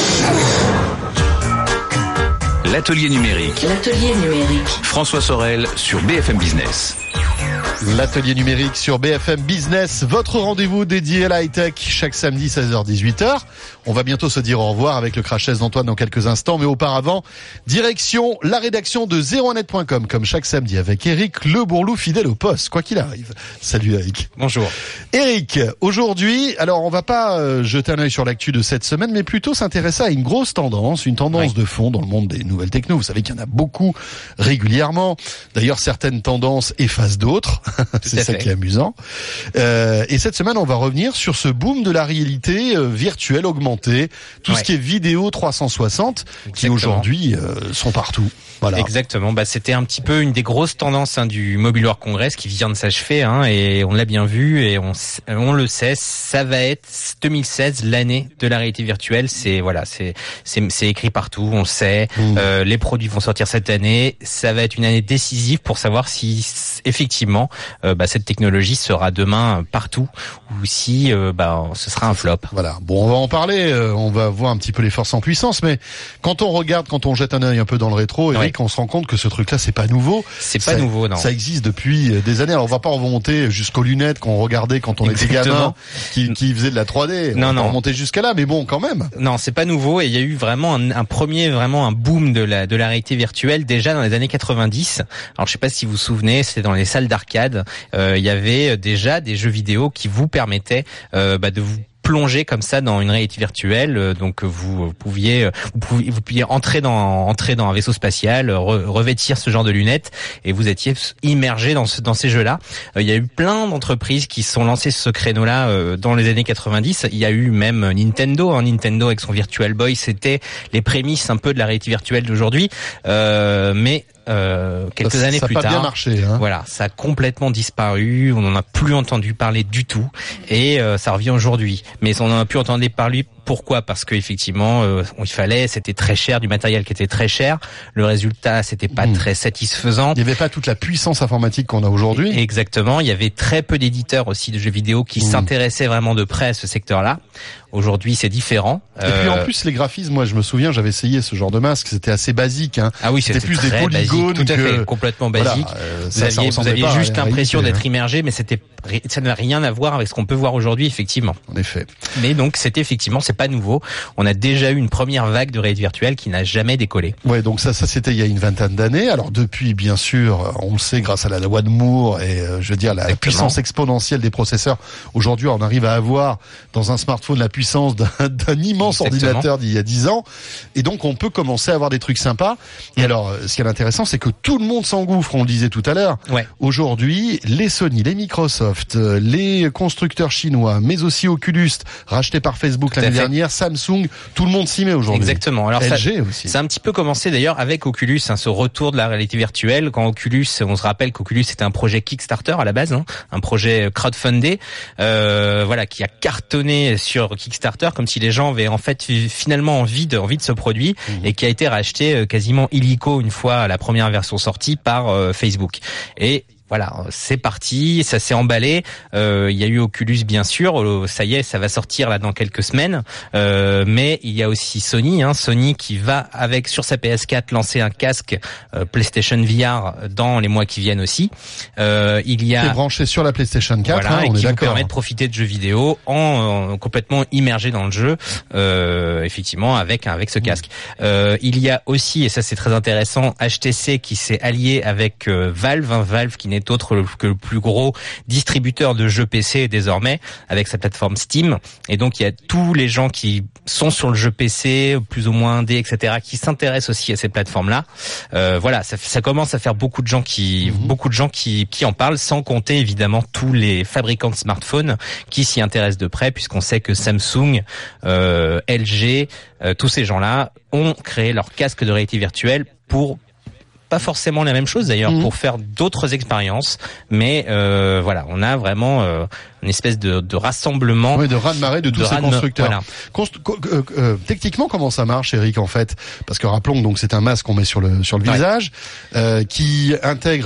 L'atelier numérique. L'atelier numérique. François Sorel sur B F M Business. L'atelier numérique sur B F M Business, votre rendez-vous dédié à la high-tech chaque samedi seize heures dix-huit heures. On va bientôt se dire au revoir avec le crash test d'Antoine dans quelques instants, mais auparavant, direction la rédaction de zéro net point com comme chaque samedi avec Eric Le Bourlou, fidèle au poste, quoi qu'il arrive. Salut Eric. Bonjour. Eric, aujourd'hui, alors on va pas euh, jeter un œil sur l'actu de cette semaine, mais plutôt s'intéresser à une grosse tendance, une tendance oui. de fond dans le monde des nouvelles techno. Vous savez qu'il y en a beaucoup régulièrement. D'ailleurs, certaines tendances effacent d'autres. C'est ça fait. qui est amusant. Euh, et cette semaine, on va revenir sur ce boom de la réalité euh, virtuelle augmentée, tout ouais. ce qui est vidéo trois cent soixante, Exactement. qui aujourd'hui euh, sont partout. Voilà. Exactement. Bah, c'était un petit peu une des grosses tendances hein, du Mobile World Congress qui vient de s'achever, hein, et on l'a bien vu et on, on le sait, ça va être deux mille seize l'année de la réalité virtuelle. C'est voilà, c'est c'est, c'est écrit partout, on le sait. Mmh. Euh, les produits vont sortir cette année. Ça va être une année décisive pour savoir si effectivement euh, bah, cette technologie sera demain partout ou si euh, bah ce sera un flop. Voilà. Bon, on va en parler. Euh, on va voir un petit peu les forces en puissance, mais quand on regarde, quand on jette un œil un peu dans le rétro, Eric, oui. on se rend compte que ce truc-là, c'est pas nouveau. C'est pas ça, nouveau, non. Ça existe depuis des années. Alors, on va pas remonter jusqu'aux lunettes qu'on regardait quand on Exactement. était gamin, qui, qui faisait de la trois D. Non, on va non. pas remonter jusqu'à là, mais bon, quand même. Non, c'est pas nouveau. Et il y a eu vraiment un, un premier, vraiment un boom de la de la réalité virtuelle déjà dans les années quatre-vingt-dix. Alors, je sais pas si vous vous souvenez, c'était dans les salles d'arcade. Euh, il y avait déjà des jeux vidéo qui vous permettaient euh, bah, de vous plonger comme ça dans une réalité virtuelle. Donc vous, vous pouviez vous pouviez vous pouviez entrer dans entrer dans un vaisseau spatial, re, revêtir ce genre de lunettes et vous étiez immergé dans ce, dans ces jeux-là. Il y a eu plein d'entreprises qui se sont lancées ce créneau-là euh, dans les années quatre-vingt-dix. Il y a eu même Nintendo, hein, Nintendo avec son Virtual Boy, c'était les prémices un peu de la réalité virtuelle d'aujourd'hui. Euh, mais Euh, quelques ça, années ça plus a pas tard, bien marché, hein. voilà, ça a complètement disparu. On n'en a plus entendu parler du tout, et euh, ça revient aujourd'hui. Mais on en a plus entendu parler. Pourquoi ? Parce que effectivement, euh, il fallait, c'était très cher, du matériel qui était très cher. Le résultat, c'était pas mmh. très satisfaisant. Il n'y avait pas toute la puissance informatique qu'on a aujourd'hui. Exactement. Il y avait très peu d'éditeurs aussi de jeux vidéo qui mmh. s'intéressaient vraiment de près à ce secteur-là. Aujourd'hui, c'est différent. Et euh... puis en plus, les graphismes, moi, je me souviens, j'avais essayé ce genre de masque. C'était assez basique. Hein. Ah oui, c'était, c'était plus très des polygones, basique, tout à que... fait, complètement basique. Voilà, euh, vous ça, aviez, ça vous aviez juste l'impression réalité, d'être immergé, mais c'était, ça n'a rien à voir avec ce qu'on peut voir aujourd'hui, effectivement. En effet. Mais donc, c'était effectivement, c'est pas nouveau. On a déjà eu une première vague de réalité virtuelle qui n'a jamais décollé. Ouais, donc ça, ça c'était il y a une vingtaine d'années. Alors depuis, bien sûr, on le sait, grâce à la loi de Moore et euh, je veux dire la Exactement. puissance exponentielle des processeurs. Aujourd'hui, on arrive à avoir dans un smartphone la puissance d'un, d'un immense Exactement. ordinateur d'il y a dix ans. Et donc, on peut commencer à avoir des trucs sympas. Et alors, ce qui est intéressant, c'est que tout le monde s'engouffre. On le disait tout à l'heure. Ouais. Aujourd'hui, les Sony, les Microsoft, les constructeurs chinois, mais aussi Oculus, racheté par Facebook tout l'année dernière, Samsung. Tout le monde s'y met aujourd'hui. Exactement. Alors L G ça, aussi. Ça a un petit peu commencé d'ailleurs avec Oculus, hein, ce retour de la réalité virtuelle. Quand Oculus, on se rappelle qu'Oculus c'était un projet Kickstarter à la base, hein, un projet crowdfundé, euh, voilà, qui a cartonné sur Kickstarter, comme si les gens avaient en fait finalement envie de envie de ce produit, mmh. et qui a été racheté quasiment illico une fois la première version sortie par euh, Facebook. Et voilà, c'est parti, ça s'est emballé. Euh, il y a eu Oculus, bien sûr. Ça y est, ça va sortir là dans quelques semaines. Euh, mais il y a aussi Sony, hein, Sony qui va avec sur sa P S quatre lancer un casque euh, PlayStation V R dans les mois qui viennent aussi. Euh, il y a c'est branché sur la PlayStation quatre, voilà, hein, et on qui est vous d'accord. permet de profiter de jeux vidéo en, en complètement immergé dans le jeu. Euh, effectivement, avec avec ce casque. Euh, il y a aussi, et ça c'est très intéressant, H T C qui s'est allié avec euh, Valve, hein, Valve qui n'est autre que le plus gros distributeur de jeux P C désormais avec sa plateforme Steam. Et donc il y a tous les gens qui sont sur le jeu P C, plus ou moins indé, et cetera, qui s'intéressent aussi à ces plateformes-là. Euh, voilà, ça, ça commence à faire beaucoup de gens qui, mmh. beaucoup de gens qui, qui en parlent, sans compter évidemment tous les fabricants de smartphones qui s'y intéressent de près, puisqu'on sait que Samsung, euh, L G, euh, tous ces gens-là ont créé leur casque de réalité virtuelle pour pas forcément la même chose d'ailleurs, mmh. pour faire d'autres expériences, mais euh, voilà, on a vraiment euh, une espèce de, de rassemblement, oui, de raz-de-marée de tous de ces constructeurs. Voilà. Const- euh, euh, techniquement, comment ça marche, Eric, en fait ? Parce que rappelons donc c'est un masque qu'on met sur le sur le ouais. visage, euh, qui intègre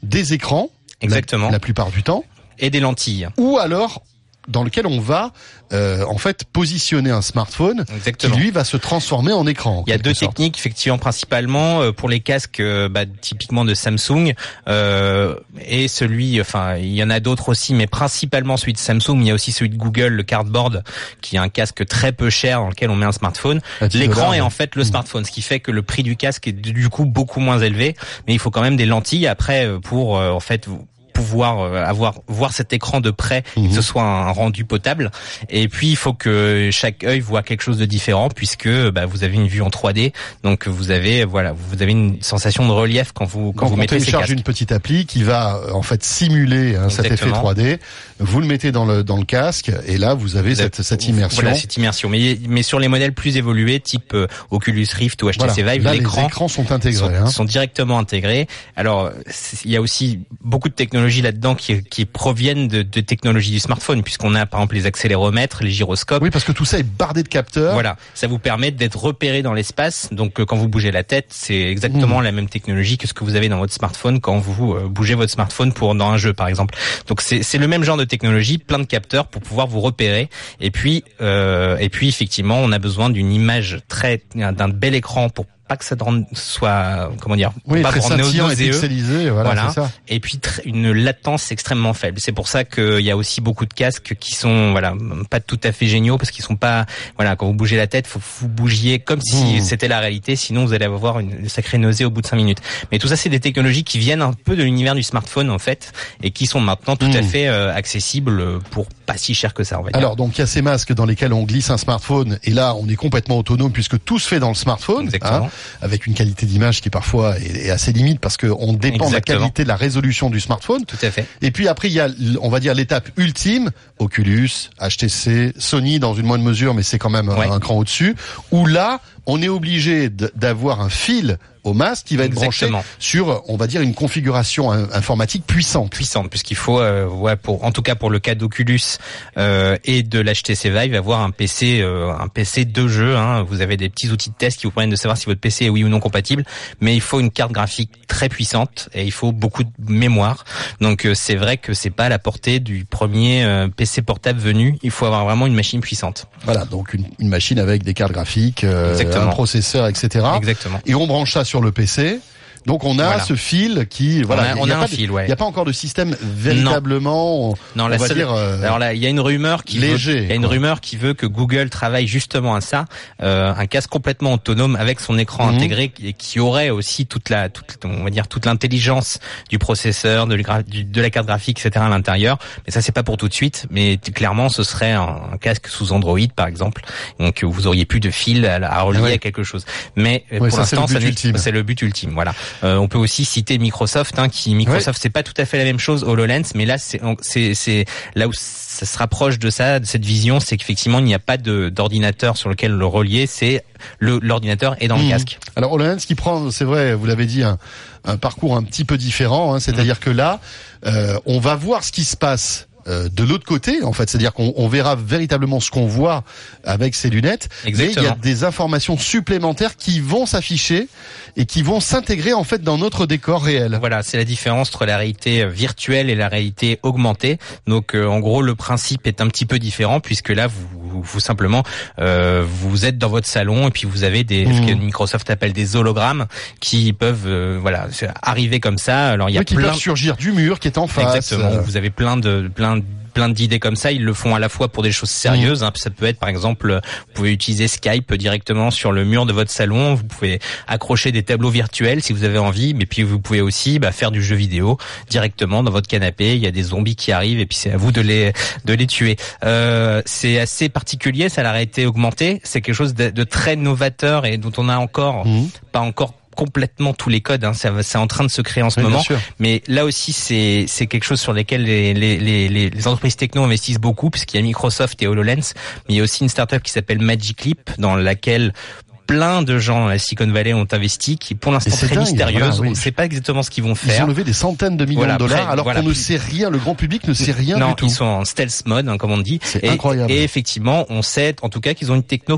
des écrans. Exactement. La, la plupart du temps. Et des lentilles. Ou alors dans lequel on va euh, en fait positionner un smartphone Exactement. qui lui va se transformer en écran. Il y a deux sorte. techniques effectivement principalement euh, pour les casques euh, bah, typiquement de Samsung euh, et celui, enfin il y en a d'autres aussi, mais principalement celui de Samsung. Il y a aussi celui de Google, le Cardboard, qui est un casque très peu cher dans lequel on met un smartphone. L'écran est en fait le smartphone, ce qui fait que le prix du casque est du coup beaucoup moins élevé, mais il faut quand même des lentilles après pour euh, en fait pouvoir euh, avoir voir cet écran de près, mmh. que ce soit un rendu potable. Et puis il faut que chaque œil voit quelque chose de différent, puisque bah, vous avez une vue en trois D, donc vous avez voilà vous avez une sensation de relief quand vous quand, quand vous mettez ces casques. On télécharge une petite appli qui va en fait simuler hein, cet effet trois D. Vous le mettez dans le dans le casque et là vous avez vous cette avez, cette immersion. Voilà cette immersion. Mais mais sur les modèles plus évolués, type euh, Oculus Rift ou H T C voilà. Vive, là, l'écran, les écrans sont intégrés, sont, hein. sont directement intégrés. Alors il y a aussi beaucoup de technologies là-dedans qui, qui proviennent de, de technologies du smartphone, puisqu'on a par exemple les accéléromètres, les gyroscopes. Oui, parce que tout ça est bardé de capteurs. Voilà, ça vous permet d'être repéré dans l'espace. Donc euh, quand vous bougez la tête, c'est exactement mmh. la même technologie que ce que vous avez dans votre smartphone quand vous euh, bougez votre smartphone pour dans un jeu par exemple. Donc c'est c'est le même genre de technologie, plein de capteurs pour pouvoir vous repérer. Et puis euh, et puis effectivement, on a besoin d'une image très d'un bel écran pour pas que ça soit comment dire oui, pas très scintillant et nauséeux. Pixelisé, voilà, voilà. C'est ça. Et puis une latence extrêmement faible. C'est pour ça qu'il y a aussi beaucoup de casques qui sont voilà pas tout à fait géniaux, parce qu'ils sont pas voilà quand vous bougez la tête, faut que vous bougiez comme si mmh. c'était la réalité, sinon vous allez avoir une sacrée nausée au bout de cinq minutes. Mais tout ça, c'est des technologies qui viennent un peu de l'univers du smartphone en fait, et qui sont maintenant tout mmh. à fait euh, accessibles pour pas si cher que ça, on va dire. Alors donc il y a ces masques dans lesquels on glisse un smartphone, et là on est complètement autonome puisque tout se fait dans le smartphone. Exactement. Hein, avec une qualité d'image qui parfois est, est assez limite parce que on dépend Exactement. de la qualité de la résolution du smartphone. Tout à fait. Et puis après il y a, on va dire, l'étape ultime, Oculus, H T C, Sony dans une moindre mesure, mais c'est quand même ouais. un, un cran au-dessus, où là on est obligé d'avoir un fil au masque qui va être Exactement. branché sur, on va dire, une configuration informatique puissante. Puissante, puisqu'il faut, euh, ouais, pour, en tout cas pour le cas d'Oculus euh, et de l'H T C Vive, avoir un P C, euh, un P C de jeu. Hein. Vous avez des petits outils de test qui vous permettent de savoir si votre P C est oui ou non compatible. Mais il faut une carte graphique très puissante et il faut beaucoup de mémoire. Donc euh, c'est vrai que c'est pas à la portée du premier euh, P C portable venu. Il faut avoir vraiment une machine puissante. Voilà, donc une, une machine avec des cartes graphiques, euh, un processeur, et cetera. Exactement. Et on branche ça sur le P C. Donc on a voilà. ce fil qui voilà, on a, on y a, a pas un de, fil, ouais. Il n'y a pas encore de système véritablement. Non, non on la va seule, dire. Euh, alors là, il y a une rumeur qui léger. Veut, il y a une quoi. rumeur qui veut que Google travaille justement à ça, euh, un casque complètement autonome avec son écran mmh. intégré et qui aurait aussi toute la, toute, on va dire toute l'intelligence du processeur, de, du, de la carte graphique, et cetera à l'intérieur. Mais ça, c'est pas pour tout de suite. Mais clairement, ce serait un, un casque sous Android, par exemple. Donc vous auriez plus de fil à, à relier ah ouais. à quelque chose. Mais ouais, pour ça, l'instant, c'est le but ultime. C'est le but ultime. Voilà. Euh, on peut aussi citer Microsoft, hein, qui Microsoft, ouais. c'est pas tout à fait la même chose, HoloLens, mais là c'est c'est c'est là où ça se rapproche de ça, de cette vision, c'est qu'effectivement il n'y a pas de d'ordinateur sur lequel le relier, c'est le l'ordinateur est dans mmh. le casque. Alors HoloLens qui prend, c'est vrai, vous l'avez dit, un, un parcours un petit peu différent, hein, c'est-à-dire mmh. que là, euh, on va voir ce qui se passe. Euh, de l'autre côté, en fait, c'est-à-dire qu'on on verra véritablement ce qu'on voit avec ces lunettes. Exactement. Mais il y a des informations supplémentaires qui vont s'afficher et qui vont s'intégrer en fait dans notre décor réel. Voilà, c'est la différence entre la réalité virtuelle et la réalité augmentée. Donc, euh, en gros, le principe est un petit peu différent puisque là, vous, vous simplement, euh, vous êtes dans votre salon et puis vous avez des, mmh. ce que Microsoft appelle des hologrammes qui peuvent, euh, voilà, arriver comme ça. Alors, il y a oui, qui plein peuvent surgir du mur qui est en face. Exactement. Vous avez plein de plein plein d'idées comme ça, ils le font à la fois pour des choses sérieuses, hein. Ça peut être par exemple, vous pouvez utiliser Skype directement sur le mur de votre salon, vous pouvez accrocher des tableaux virtuels si vous avez envie, mais puis vous pouvez aussi bah, faire du jeu vidéo directement dans votre canapé, il y a des zombies qui arrivent et puis c'est à vous de les de les tuer. Euh, c'est assez particulier, ça, la réalité augmentée, c'est quelque chose de, de très novateur et dont on a encore mmh. pas encore complètement tous les codes, hein, c'est en train de se créer en ce oui, moment. Mais là aussi, c'est c'est quelque chose sur lequel les les les les entreprises techno investissent beaucoup, puisqu'il y a Microsoft et HoloLens, mais il y a aussi une startup qui s'appelle Magic Leap, dans laquelle plein de gens à Silicon Valley ont investi, qui est pour l'instant très dingue, mystérieuse. Voilà, oui. On ne sait pas exactement ce qu'ils vont faire. Ils ont levé des centaines de millions voilà, de dollars, après, alors voilà, qu'on ne sait rien, le grand public ne sait rien non, du tout. Non, ils sont en stealth mode, hein, comme on dit. C'est et, incroyable. Et effectivement, on sait en tout cas qu'ils ont une techno qui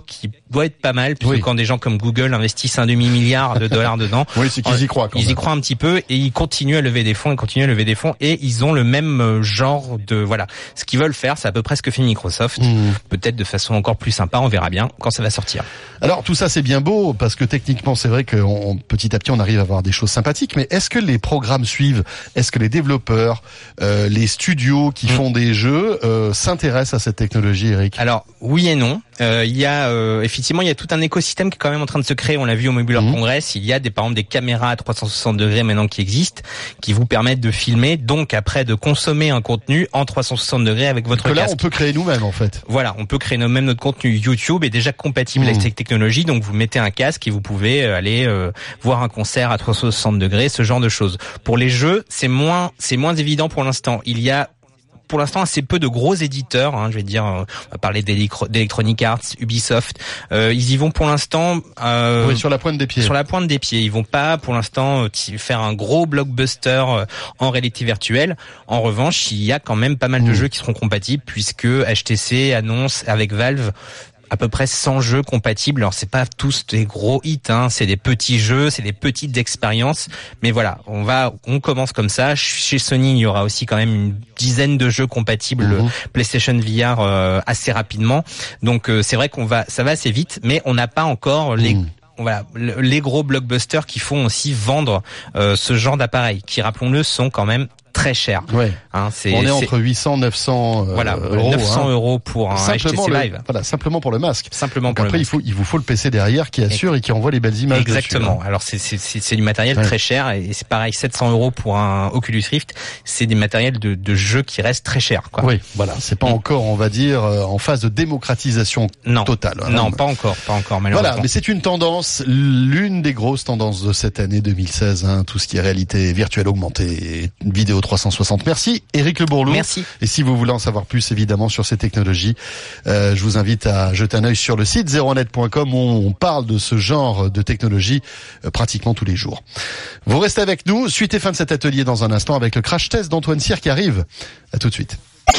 doit être pas mal, puisque oui. quand des gens comme Google investissent un demi-milliard de dollars dedans, oui, c'est qu'ils y croient. Quand ils même. y croient un petit peu et ils continuent à lever des fonds, ils continuent à lever des fonds et ils ont le même genre de voilà. Ce qu'ils veulent faire, c'est à peu près ce que fait Microsoft, mmh. peut-être de façon encore plus sympa. On verra bien quand ça va sortir. Alors tout ça c'est bien beau parce que techniquement c'est vrai que on, petit à petit on arrive à avoir des choses sympathiques. Mais est-ce que les programmes suivent? Est-ce que les développeurs, euh, les studios qui mmh. font des jeux euh, s'intéressent à cette technologie, Eric? Alors oui et non. Euh, il y a euh, effectivement il y a tout un écosystème qui est quand même en train de se créer. On l'a vu au Mobile World mmh. Congress. Il y a des par exemple des caméras à trois cent soixante degrés maintenant qui existent, qui vous permettent de filmer, donc après de consommer un contenu en trois cent soixante degrés avec votre casque. Là, casque. On peut créer nous-mêmes en fait. Voilà, on peut créer nous-mêmes notre contenu. YouTube est déjà compatible mmh. avec cette technologie, donc vous mettez un casque et vous pouvez aller euh, voir un concert à trois cent soixante degrés, ce genre de choses. Pour les jeux, c'est moins c'est moins évident pour l'instant. Il y a pour l'instant assez peu de gros éditeurs, hein, je vais dire, on va parler d'Electronic Arts, Ubisoft, euh, ils y vont pour l'instant euh, oui, sur la pointe des pieds. Sur la pointe des pieds, ils vont pas pour l'instant faire un gros blockbuster en réalité virtuelle. En revanche, il y a quand même pas mal de mmh. jeux qui seront compatibles puisque H T C annonce avec Valve à peu près cent jeux compatibles. Alors c'est pas tous des gros hits, hein, c'est des petits jeux, c'est des petites expériences, mais voilà, on va, on commence comme ça. Chez Sony, il y aura aussi quand même une dizaine de jeux compatibles mmh. PlayStation V R euh, assez rapidement. Donc euh, c'est vrai qu'on va, ça va assez vite, mais on n'a pas encore les mmh. Voilà, les gros blockbusters qui font aussi vendre euh, ce genre d'appareils, qui rappelons-le sont quand même très cher. Ouais. Hein, c'est, on est, c'est entre huit cents, neuf cents euh, voilà, euros. neuf cents hein. euros pour un H T C le, Live. Voilà, simplement pour le masque. Simplement Donc pour après, le il faut, il vous faut le P C derrière qui assure et, et qui envoie les belles images. Exactement. Dessus, hein. Alors c'est, c'est, c'est, c'est du matériel ouais. très cher et c'est pareil, sept cents euros pour un Oculus Rift. C'est des matériels de, de jeu qui restent très chers, quoi. Oui, voilà. C'est pas mmh. encore, on va dire, en phase de démocratisation non. totale. Hein. Non, pas encore, pas encore, malheureusement. Voilà, mais c'est une tendance, l'une des grosses tendances de cette année deux mille seize, hein, tout ce qui est réalité virtuelle augmentée, et vidéo trois cent soixante. Merci, Éric Le Bourlou. Merci. Et si vous voulez en savoir plus, évidemment, sur ces technologies, euh, je vous invite à jeter un œil sur le site zéro net point com où on parle de ce genre de technologie euh, pratiquement tous les jours. Vous restez avec nous. Suite et fin de cet atelier dans un instant avec le crash test d'Antoine Cyr qui arrive. À tout de suite.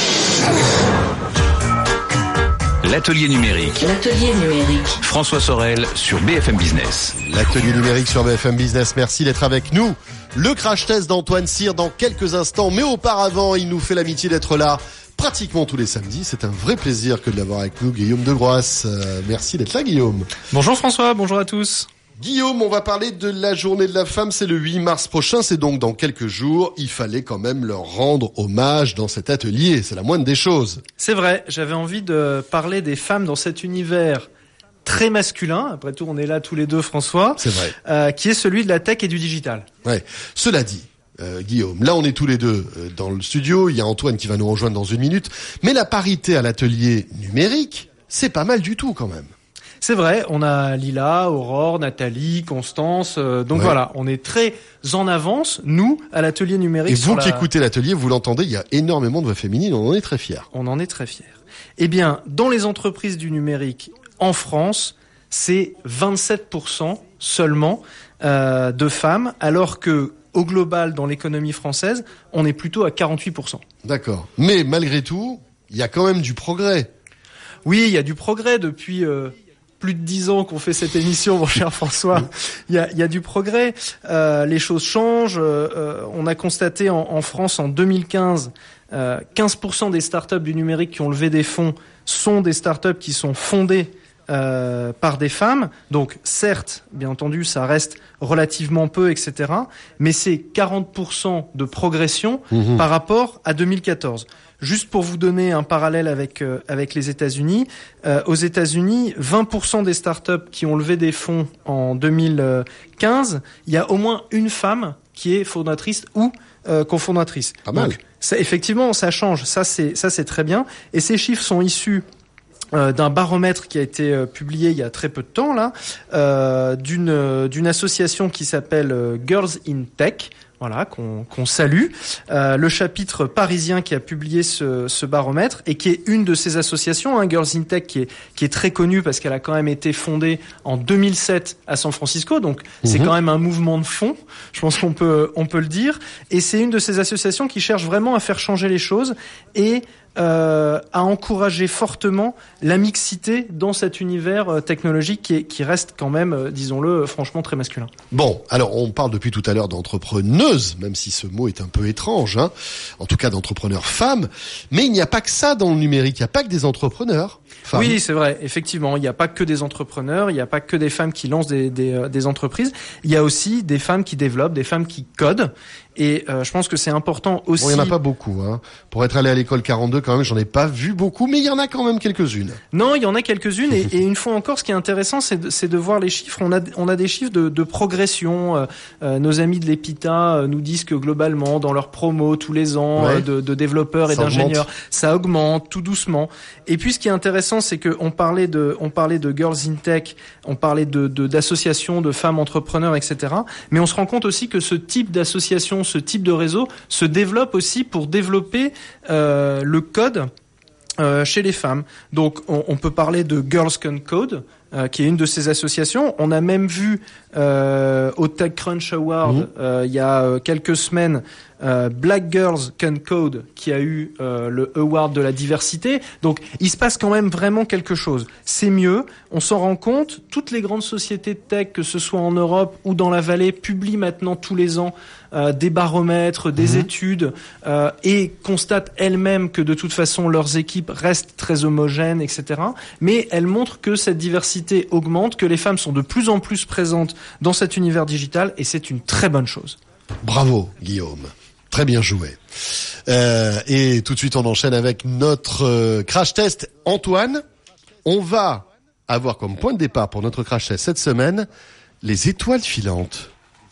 L'atelier numérique. L'atelier numérique. François Sorel sur B F M Business. L'atelier numérique sur B F M Business. Merci d'être avec nous. Le crash test d'Antoine Cyr dans quelques instants. Mais auparavant, il nous fait l'amitié d'être là pratiquement tous les samedis. C'est un vrai plaisir que de l'avoir avec nous, Guillaume Degroisse. Euh, merci d'être là, Guillaume. Bonjour François, bonjour à tous. Guillaume, on va parler de la journée de la femme, c'est le huit mars prochain, c'est donc dans quelques jours. Il fallait quand même leur rendre hommage dans cet atelier, c'est la moindre des choses. C'est vrai, j'avais envie de parler des femmes dans cet univers très masculin, après tout on est là tous les deux François, c'est vrai. Euh, qui est celui de la tech et du digital. Ouais. Cela dit, euh, Guillaume, là on est tous les deux euh, dans le studio, il y a Antoine qui va nous rejoindre dans une minute, mais la parité à l'atelier numérique, c'est pas mal du tout quand même. C'est vrai, on a Lila, Aurore, Nathalie, Constance, euh, donc ouais. voilà, on est très en avance, nous, à l'atelier numérique. Et vous sur qui la... écoutez l'atelier, vous l'entendez, il y a énormément de voix féminines, on en est très fiers. On en est très fiers. Eh bien, dans les entreprises du numérique en France, c'est vingt-sept pour cent seulement euh, de femmes, alors que au global, dans l'économie française, on est plutôt à quarante-huit pour cent. D'accord. Mais malgré tout, il y a quand même du progrès. Oui, il y a du progrès depuis... Euh, plus de dix ans qu'on fait cette émission, mon cher François. Il y a, il y a du progrès. Euh, les choses changent. Euh, on a constaté en, en France en deux mille quinze, euh, quinze pour cent des startups du numérique qui ont levé des fonds sont des startups qui sont fondées euh, par des femmes. Donc, certes, bien entendu, ça reste relativement peu, et cetera. Mais c'est quarante pour cent de progression mmh. par rapport à deux mille quatorze. Juste pour vous donner un parallèle avec euh, avec les États-Unis, euh, aux États-Unis, vingt pour cent des startups qui ont levé des fonds en deux mille quinze, il y a au moins une femme qui est fondatrice ou euh, cofondatrice. Pas mal. Donc, ça, effectivement, ça change. Ça, c'est ça, c'est très bien. Et ces chiffres sont issus Euh, d'un baromètre qui a été euh, publié il y a très peu de temps là, euh, d'une euh, d'une association qui s'appelle euh, Girls in Tech. Voilà, qu'on qu'on salue. Euh, le chapitre parisien qui a publié ce, ce baromètre et qui est une de ces associations, hein, Girls in Tech, qui est qui est très connue parce qu'elle a quand même été fondée en deux mille sept à San Francisco. Donc mmh. c'est quand même un mouvement de fond. Je pense qu'on peut on peut le dire. Et c'est une de ces associations qui cherche vraiment à faire changer les choses et euh, à encourager fortement la mixité dans cet univers euh, technologique qui, est, qui reste quand même, euh, disons-le, franchement très masculin. Bon, alors on parle depuis tout à l'heure d'entrepreneuse, même si ce mot est un peu étrange, hein. En tout cas d'entrepreneurs femmes, mais il n'y a pas que ça dans le numérique, il n'y a pas que des entrepreneurs femmes. Oui, c'est vrai, effectivement, il n'y a pas que des entrepreneurs, il n'y a pas que des femmes qui lancent des, des, euh, des entreprises, il y a aussi des femmes qui développent, des femmes qui codent. Et euh, je pense que c'est important aussi. Bon, il y en a pas beaucoup, hein. Pour être allé à l'école quarante-deux, quand même, j'en ai pas vu beaucoup, mais il y en a quand même quelques-unes. Non, il y en a quelques-unes, et, et une fois encore, ce qui est intéressant, c'est de, c'est de voir les chiffres. On a, on a des chiffres de, de progression. Euh, euh, nos amis de l'EPITA euh, nous disent que globalement, dans leurs promos tous les ans, ouais. euh, de, de développeurs et ça d'ingénieurs, augmente. ça augmente tout doucement. Et puis, ce qui est intéressant, c'est que on parlait de, on parlait de Girls in Tech, on parlait de, de d'associations de femmes entrepreneurs, et cetera. Mais on se rend compte aussi que ce type d'association, ce type de réseau se développe aussi pour développer euh, le code euh, chez les femmes. Donc on, on peut parler de Girls Can Code, euh, qui est une de ces associations. On a même vu euh, au TechCrunch Award mmh. euh, il y a quelques semaines euh, Black Girls Can Code qui a eu euh, le award de la diversité. Donc il se passe quand même vraiment quelque chose. C'est mieux, on s'en rend compte. Toutes les grandes sociétés de tech, que ce soit en Europe ou dans la vallée, publient maintenant tous les ans Euh, des baromètres, des mmh. études, euh, et constatent elles-mêmes que de toute façon leurs équipes restent très homogènes, et cetera. Mais elles montrent que cette diversité augmente, que les femmes sont de plus en plus présentes dans cet univers digital, et c'est une très bonne chose. Bravo Guillaume, très bien joué. Euh, et tout de suite on enchaîne avec notre euh, crash test. Antoine, on va avoir comme point de départ pour notre crash test cette semaine les étoiles filantes.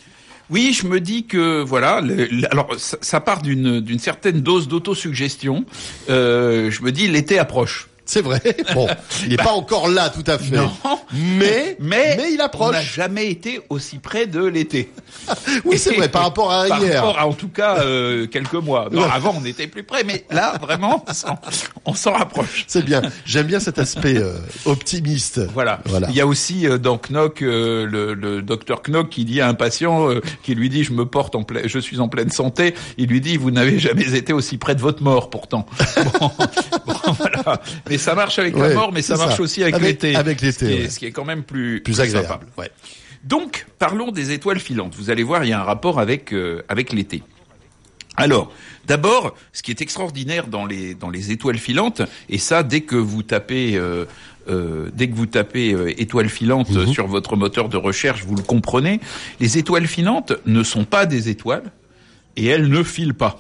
Oui, je me dis que voilà. Le, le, alors, ça, ça part d'une d'une certaine dose d'autosuggestion. Euh, je me dis l'été approche. C'est vrai. Bon, il n'est bah, pas encore là tout à fait. Non, mais, mais, mais il approche. On n'a jamais été aussi près de l'été. Oui, c'est vrai, par rapport à par hier. Par rapport à, en tout cas, euh, quelques mois. Non, avant, on était plus près, mais là, vraiment, on s'en, on s'en rapproche. C'est bien. J'aime bien cet aspect euh, optimiste. Voilà. voilà. Il y a aussi euh, dans Knock, euh, le, le docteur Knock qui dit à un patient, euh, qui lui dit, je me porte en pleine, je suis en pleine santé. Il lui dit, vous n'avez jamais été aussi près de votre mort, pourtant. Bon, bon voilà. Mais ça marche avec ouais, la mort, mais ça marche ça. aussi avec, avec l'été. Avec l'été, ce qui, est, ouais. ce qui est quand même plus, plus, plus agréable. Ouais. Donc, parlons des étoiles filantes. Vous allez voir, il y a un rapport avec euh, avec l'été. Alors, d'abord, ce qui est extraordinaire dans les dans les étoiles filantes, et ça, dès que vous tapez euh, euh, dès que vous tapez euh, étoiles filantes mmh. sur votre moteur de recherche, vous le comprenez. Les étoiles filantes ne sont pas des étoiles et elles ne filent pas.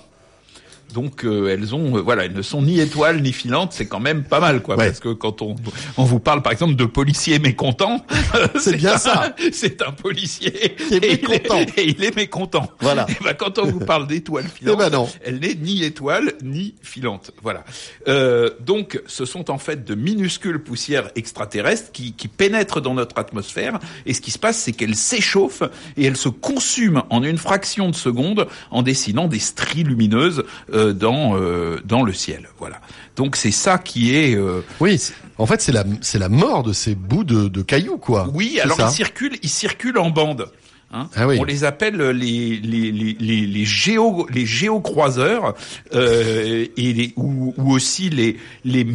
Donc euh, elles ont, euh, voilà, elles ne sont ni étoiles ni filantes, c'est quand même pas mal, quoi. Ouais. Parce que quand on on vous parle, par exemple, de policiers mécontents, c'est, c'est bien un, ça. C'est un policier qui est et mécontent. Il est, et il est mécontent. Voilà. Et ben quand on vous parle d'étoiles filantes, ben non. elle n'est ni étoile ni filante. Voilà. Euh, donc ce sont en fait de minuscules poussières extraterrestres qui qui pénètrent dans notre atmosphère. Et ce qui se passe, c'est qu'elles s'échauffent et elles se consument en une fraction de seconde en dessinant des stries lumineuses. Euh, dans euh, dans le ciel, voilà. Donc c'est ça qui est. Euh... Oui, c'est, en fait c'est la c'est la mort de ces bouts de, de cailloux, quoi. Oui, c'est alors ça. ils circulent, ils circulent en bande. Hein. Ah oui. On les appelle les les les les, les géo les géocroiseurs euh, et les ou, ou aussi les les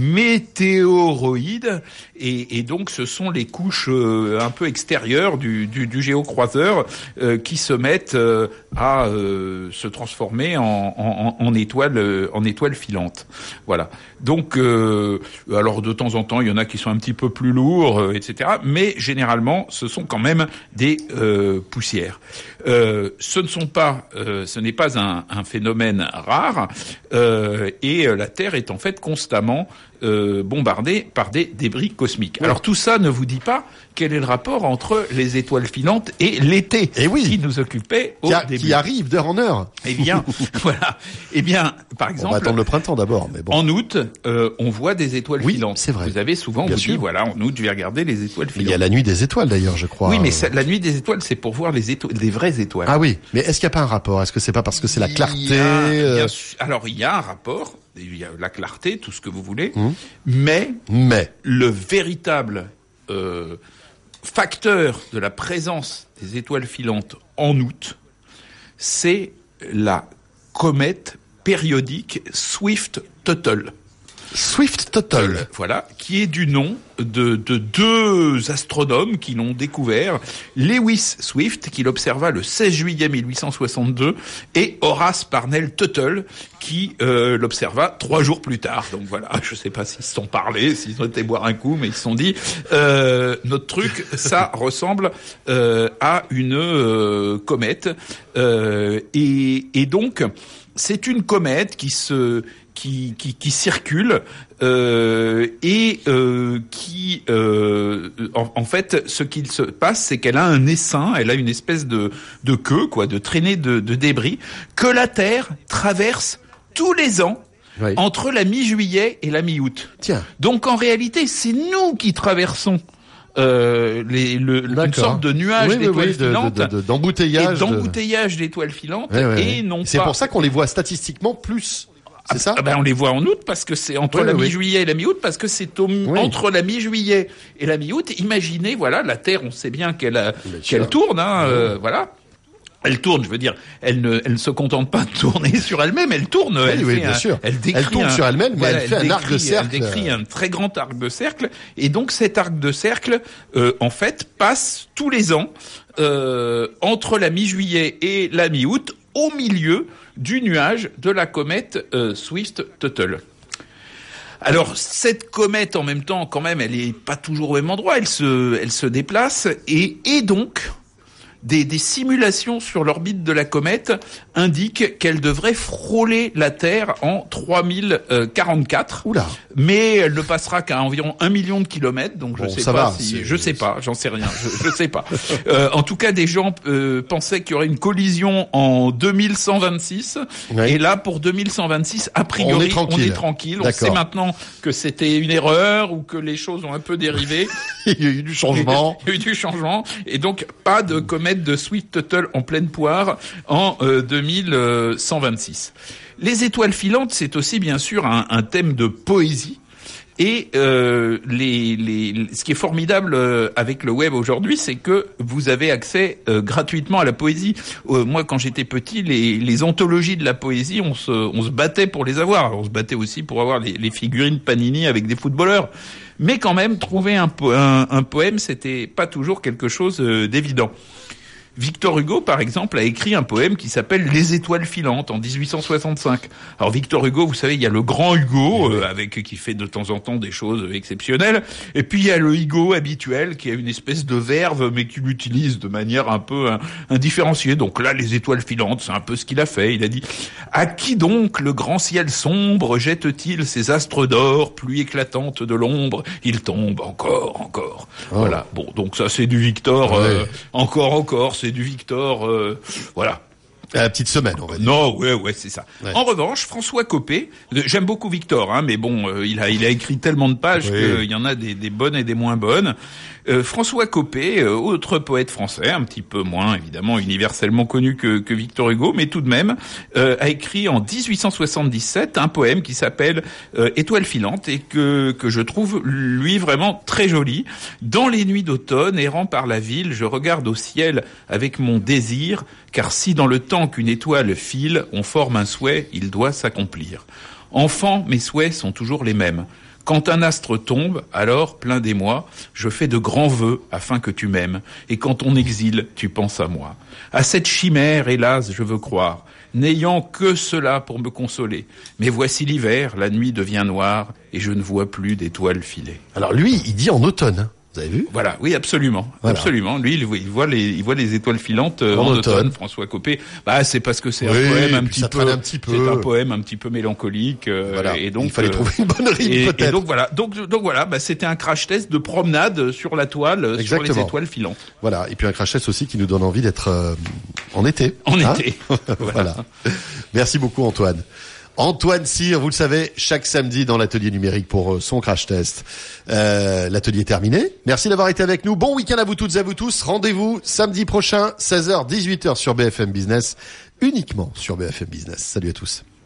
météoroïdes et, et donc ce sont les couches euh, un peu extérieures du du, du géocroiseur euh, qui se mettent euh, à euh, se transformer en en, en étoiles en étoiles filantes. Voilà. Donc euh, alors de temps en temps il y en a qui sont un petit peu plus lourds, euh, et cetera. Mais généralement ce sont quand même des euh, poussières. Euh, ce ne sont pas, euh, ce n'est pas un, un phénomène rare, euh, et la Terre est en fait constamment euh, bombardée par des débris cosmiques. Oui. Alors tout ça ne vous dit pas quel est le rapport entre les étoiles filantes et l'été, et oui. qui nous occupait au qui a, début, qui arrive d'heure en heure. Eh bien, voilà. Eh bien, par exemple, on va attendre le printemps d'abord, mais bon. En août, euh, on voit des étoiles oui, filantes. C'est vrai. Vous avez souvent Bien vous sûr. dit voilà, en août, je vais regarder les étoiles filantes. Il y a la nuit des étoiles d'ailleurs, je crois. Oui, mais ça, la nuit des étoiles, c'est pour voir les étoiles, des vraies étoiles. Ah oui, mais est-ce qu'il n'y a pas un rapport? Est-ce que c'est pas parce que c'est la clarté? Il y a, euh... Alors il y a un rapport. Il y a la clarté, tout ce que vous voulez, mmh. mais, mais le véritable euh, facteur de la présence des étoiles filantes en août, c'est la comète périodique Swift-Tuttle. Swift Tuttle. Voilà, qui est du nom de, de deux astronomes qui l'ont découvert, Lewis Swift, qui l'observa le seize juillet mille huit cent soixante-deux, et Horace Parnell Tuttle, qui euh, l'observa trois jours plus tard. Donc voilà, je sais pas s'ils se sont parlé, s'ils ont été boire un coup, mais ils se sont dit, euh, notre truc, ça ressemble euh, à une euh, comète. Euh, et, et donc, c'est une comète qui se... Qui, qui, qui circule euh, et euh, qui, euh, en, en fait, ce qu'il se passe, c'est qu'elle a un essaim, elle a une espèce de, de queue, quoi, de traînée de, de débris que la Terre traverse tous les ans. Oui. Entre la mi-juillet et la mi-août. Tiens. Donc en réalité, c'est nous qui traversons. Euh, les, le, une sorte de nuage oui, d'étoiles oui, filantes, de, de, de, d'embouteillage, et d'embouteillage de... d'étoiles filantes, oui, oui, et non c'est pas. C'est pour ça qu'on les voit statistiquement plus. C'est ça? Ah ben on les voit en août parce que c'est entre oui, la oui. mi-juillet et la mi-août parce que c'est au, oui. entre la mi-juillet et la mi-août. Imaginez, voilà, la Terre, on sait bien qu'elle a, qu'elle tourne, hein, oui. euh, voilà. Elle tourne, je veux dire, elle ne, elle ne se contente pas de tourner sur elle-même, elle tourne, oui, elle, oui, fait bien un, sûr. elle décrit elle tourne un, sur elle-même, mais voilà, elle fait elle un arc décrit, de cercle. Elle décrit un très grand arc de cercle, et donc cet arc de cercle, euh, en fait, passe tous les ans euh, entre la mi-juillet et la mi-août, au milieu du nuage de la comète euh, Swift-Tuttle. Alors cette comète, en même temps, quand même, elle est pas toujours au même endroit, elle se, elle se déplace, et, et donc des, des simulations sur l'orbite de la comète indiquent qu'elle devrait frôler la Terre en trois mille quarante-quatre. Oula. Mais elle ne passera qu'à environ un million de kilomètres, donc je bon, sais ça pas va, si, c'est... je sais pas, j'en sais rien, je, je sais pas. Euh, en tout cas, des gens euh, pensaient qu'il y aurait une collision en deux mille cent vingt-six, oui. Et là, pour deux mille cent vingt-six, a priori, on est tranquille. On, est tranquille. On sait maintenant que c'était une erreur ou que les choses ont un peu dérivé. Il y a eu du changement. Il y a eu du changement, et donc pas de comète de Swift-Tuttle en pleine poire en euh, deux mille cent vingt-six. Les étoiles filantes, c'est aussi bien sûr un, un thème de poésie. Et euh, les, les, ce qui est formidable euh, avec le web aujourd'hui, c'est que vous avez accès euh, gratuitement à la poésie. Euh, moi, quand j'étais petit, les, les anthologies de la poésie, on se, on se battait pour les avoir. Alors, on se battait aussi pour avoir les, les figurines Panini avec des footballeurs. Mais quand même, trouver un, po- un, un poème, c'était pas toujours quelque chose euh, d'évident. Victor Hugo, par exemple, a écrit un poème qui s'appelle « Les étoiles filantes » en dix-huit cent soixante-cinq. Alors Victor Hugo, vous savez, il y a le grand Hugo, euh, avec qui fait de temps en temps des choses exceptionnelles, et puis il y a le Hugo habituel, qui a une espèce de verve, mais qui l'utilise de manière un peu hein, indifférenciée. Donc là, les étoiles filantes, c'est un peu ce qu'il a fait. Il a dit « À qui donc le grand ciel sombre jette-t-il ses astres d'or, pluie éclatante de l'ombre? Il tombe encore, encore. Oh. » Voilà. Bon, donc ça, c'est du Victor, ouais. euh, encore, encore, c'est du Victor, euh, voilà. À la petite semaine, on va dire. Non, ouais, ouais, c'est ça. Ouais. En revanche, François Copé, j'aime beaucoup Victor, hein, mais bon, euh, il a, il a écrit tellement de pages oui. qu'il y en a des, des bonnes et des moins bonnes. Euh, François Copé, euh, autre poète français, un petit peu moins évidemment universellement connu que, que Victor Hugo, mais tout de même, euh, a écrit en dix-huit cent soixante-dix-sept un poème qui s'appelle euh, Étoile filante et que que je trouve lui vraiment très joli. Dans les nuits d'automne, errant par la ville, je regarde au ciel avec mon désir, car si dans le temps qu'une étoile file, on forme un souhait, il doit s'accomplir. Enfant, mes souhaits sont toujours les mêmes. Quand un astre tombe, alors, plein d'émoi, je fais de grands vœux afin que tu m'aimes. Et quand ton exil, tu penses à moi. À cette chimère, hélas, je veux croire, n'ayant que cela pour me consoler. Mais voici l'hiver, la nuit devient noire, et je ne vois plus d'étoiles filer. Alors lui, il dit en automne. Vous avez vu? Voilà, oui, absolument, voilà. absolument. Lui, il voit, il voit les, il voit les étoiles filantes euh, en, en automne. automne. François Copé, bah c'est parce que c'est oui, un poème un petit peu, un petit peu. C'est un poème un petit peu mélancolique. Euh, voilà. Et donc il fallait euh, trouver une bonne rime et, peut-être. Et donc voilà, donc donc voilà, bah c'était un crash test de promenade sur la toile, Exactement. sur les étoiles filantes. Voilà, et puis un crash test aussi qui nous donne envie d'être euh, en été. En hein été. voilà. voilà. Merci beaucoup Antoine. Antoine Cyr, vous le savez, chaque samedi dans l'atelier numérique pour son crash test. Euh, l'atelier est terminé. Merci d'avoir été avec nous. Bon week-end à vous toutes et à vous tous. Rendez-vous samedi prochain, seize heures, dix-huit heures sur B F M Business, uniquement sur B F M Business. Salut à tous.